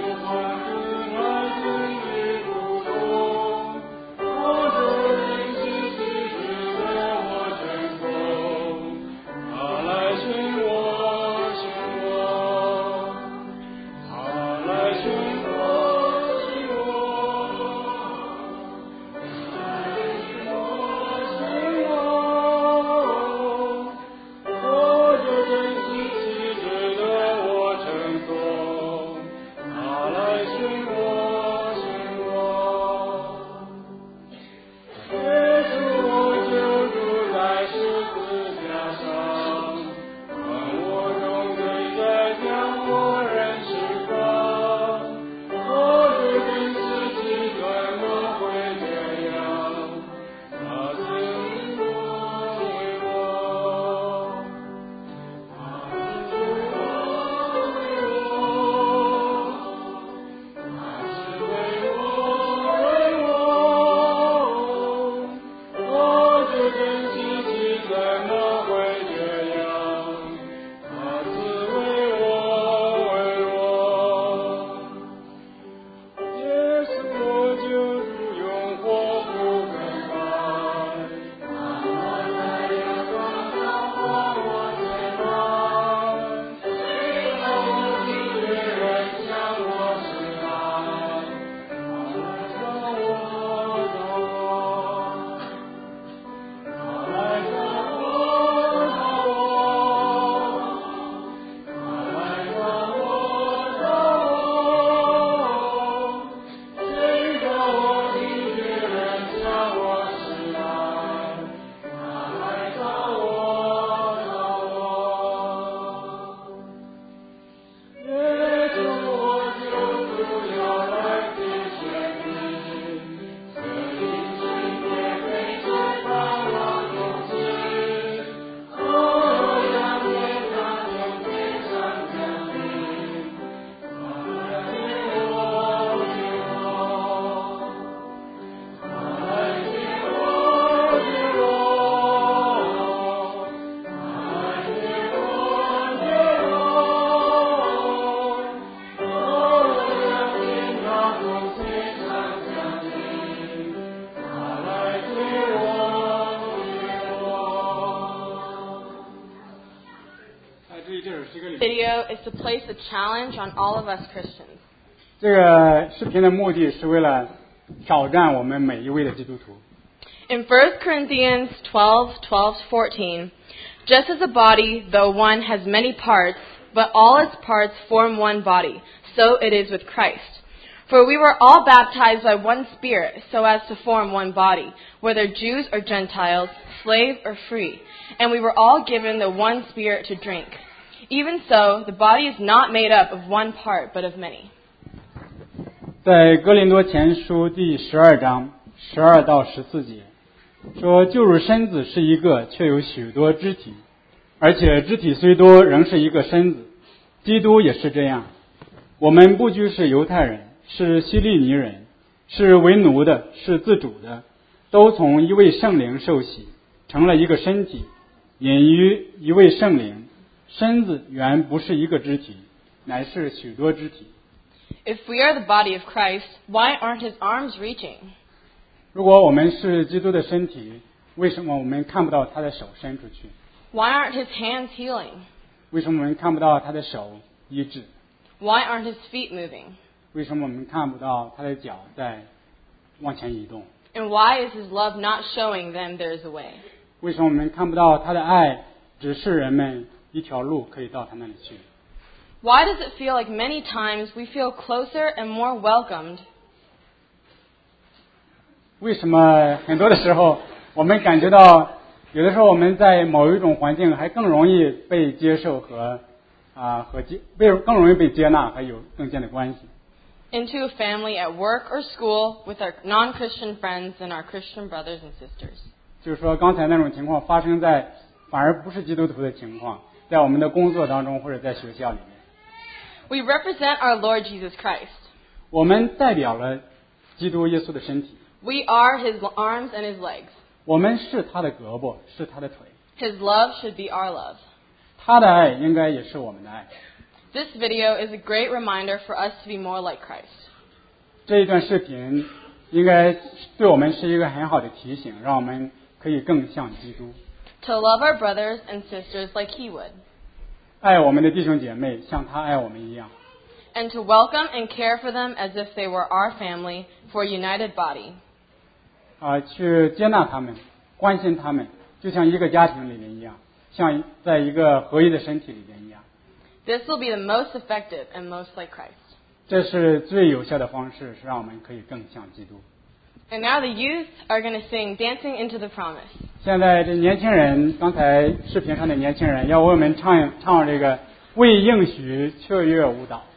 我的人 video is to place a challenge on all of us Christians.
这个视频的目的是为了挑战我们每一位的基督徒。
In 1 Corinthians 12:12-14, just as a body, though one, has many parts, but all its parts form one body, so it is with Christ. For we were all baptized by one Spirit, so as to form one body, whether Jews or Gentiles, slave or free, and we were all given the one Spirit to drink. Even so, the body is not made up of one part, but of many.
在哥林多前书第12章12到14节说，就如身子是一个，却有许多肢体，而且肢体虽多，仍是一个身子。基督也是这样。我们不拘是犹太人，是希利尼人，是为奴的，是自主的，都从一位圣灵受洗，成了一个身体，隐于一位圣灵。身子原不是一个肢体，乃是许多肢体。
If we are the body of Christ, why aren't his arms reaching?
如果我们是基督的身体，为什么我们看不到他的手伸出去？
Why aren't his hands healing?
为什么我们看不到他的手医治？
Why aren't his feet moving?
为什么我们看不到他的脚在往前移动？
And why is his love not showing them there is a way?
为什么我们看不到他的爱指示人们一条路可以到他那里去？
Why does it feel like many times we feel closer and more welcomed?
为什么很多的时候我们感觉到，有的时候我们在某一种环境还更容易被接受更容易被接纳，还有更近的关系。
Into a family at work or school with our non-Christian friends and our Christian brothers and sisters.
就是说，刚才那种情况发生在反而不是基督徒的情况，在我们的工作当中或者在学校里面。
We represent our Lord Jesus Christ.
我们代表了基督耶稣的身体，
We are his arms and his legs.
我们是他的胳膊，是他的腿，
His love should be our love.
他的爱应该也是我们的爱。
This video is a great reminder for us to be more like Christ.
这一段视频应该对我们是一个很好的提醒，让我们可以更像基督，
To love our brothers and sisters like he would.
爱我们的弟兄姐妹像他爱我们一样，
And to welcome and care for them as if they were our family for a united body.
去接纳他们，关心他们，就像一个家庭里面一样，像在一个合一的身体里面一样。
This will be the most effective and most like Christ.
这是最有效的方式，是让我们可以更像基督。
And now the youth are going to sing Dancing into the Promise.
现在这年轻人，刚才视频上的年轻人要为我们唱这个为应许雀跃舞蹈。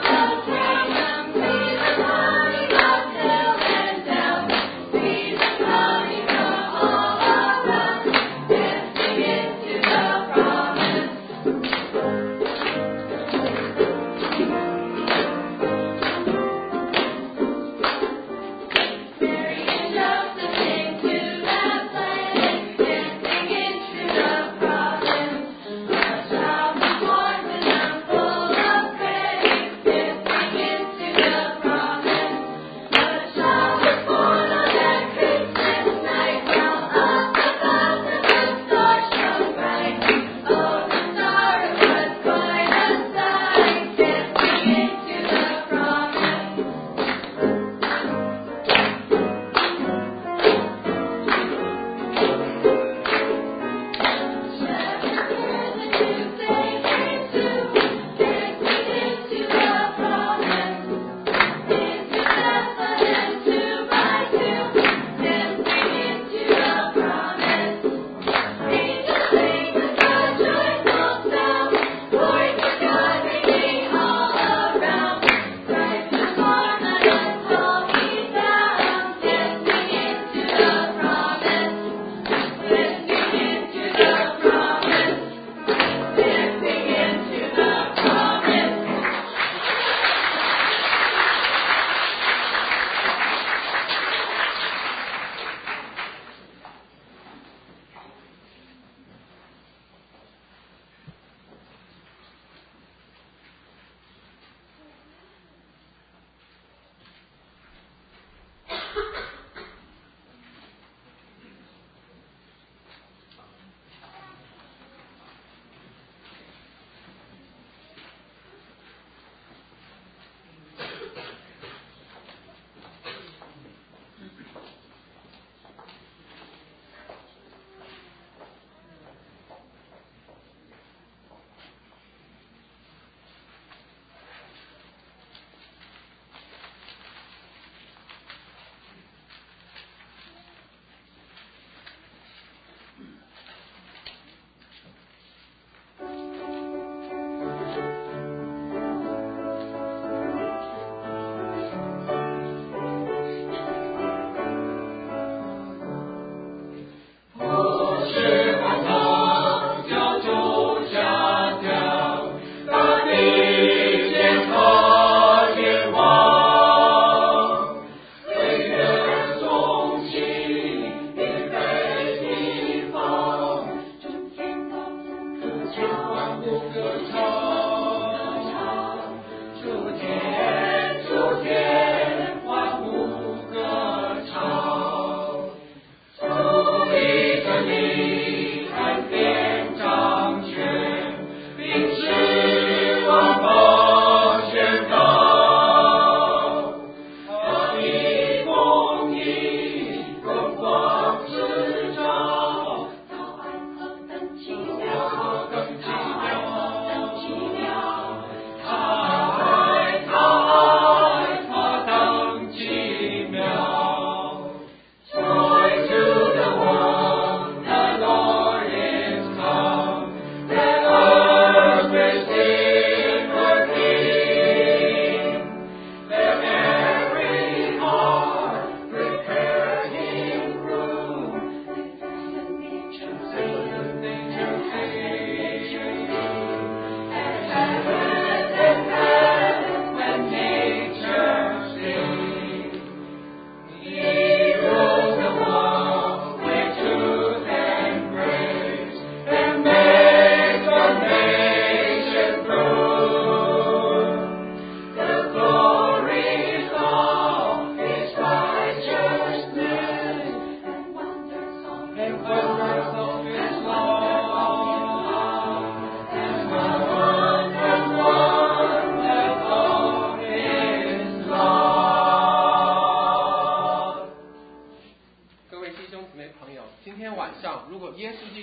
Please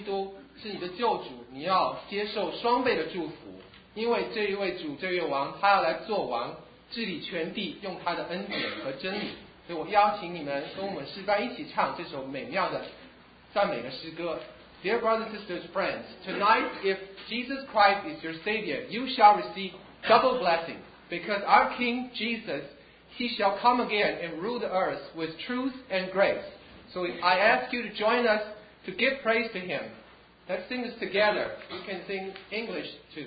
督是你的救主，你要接受双倍的祝福，因为这一位主，这位王，他要来做王，治理全地，用他的恩典和真理。所以我邀请你们跟我们诗班一起唱这首美妙的赞美的诗歌。Dear brothers, sisters, friends, tonight if Jesus Christ is your Savior, you shall receive double blessing, because our King Jesus, He shall come again and rule the earth with truth and grace. So I ask you to join us to give praise to Him. Let's sing this together. You can sing English too.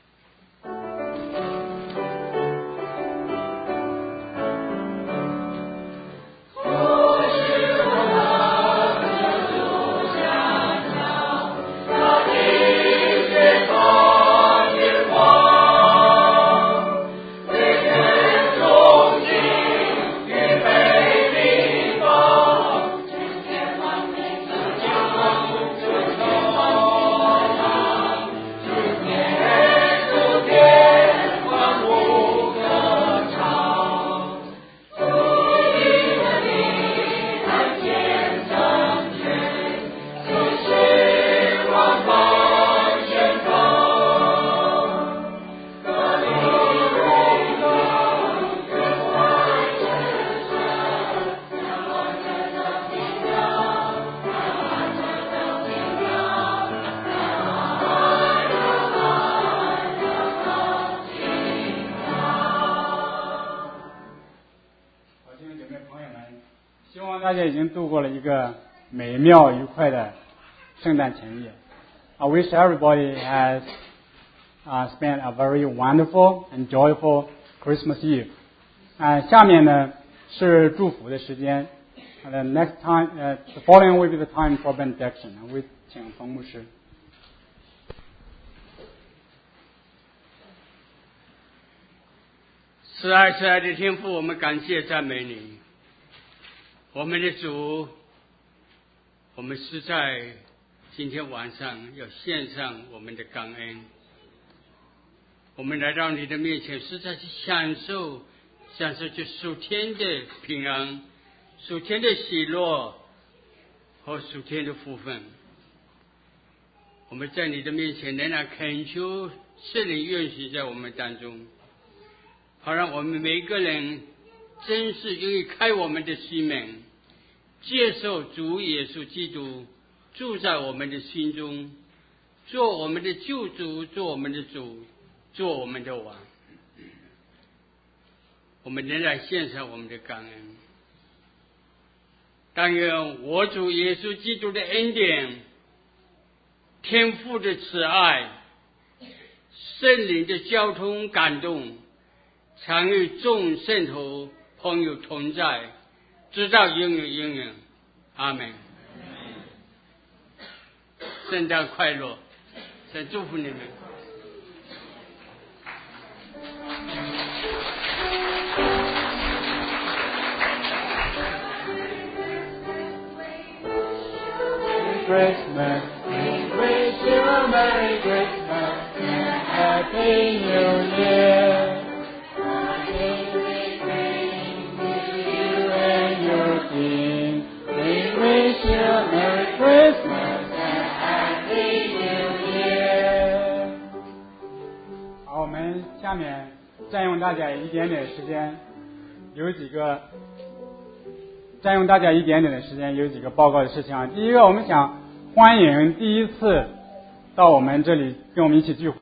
大家已经度过了一个美妙愉快的圣诞前夜。I wish everybody has spent a very wonderful and joyful Christmas Eve. 下面呢是祝福的时间。The next time, the following will be the time for benediction. 我会请冯牧师。
慈爱的天父，我们感谢赞美你。我们的主，我们实在今天晚上要献上我们的感恩。我们来到你的面前，实在是享受这属天的平安、属天的喜乐和属天的福分。我们在你的面前仍然恳求圣灵运行在我们当中，好让我们每一个人真是愿意开我们的心门，接受主耶稣基督住在我们的心中，做我们的救主，做我们的主，做我们的王。我们仍然献上我们的感恩。但愿我主耶稣基督的恩典、天父的慈爱、圣灵的交通感动，常与众圣徒朋友同在，直到永远。阿们。圣诞快乐，神祝福你们。
Christmas, we wish you a Merry Christmas and a Happy New Year. Wish you a Merry Christmas and Happy New Year. 好，我们下面占用大家一点点时间，有几个报告的事情啊。第一个，我们想欢迎第一次到我们这里跟我们一起聚会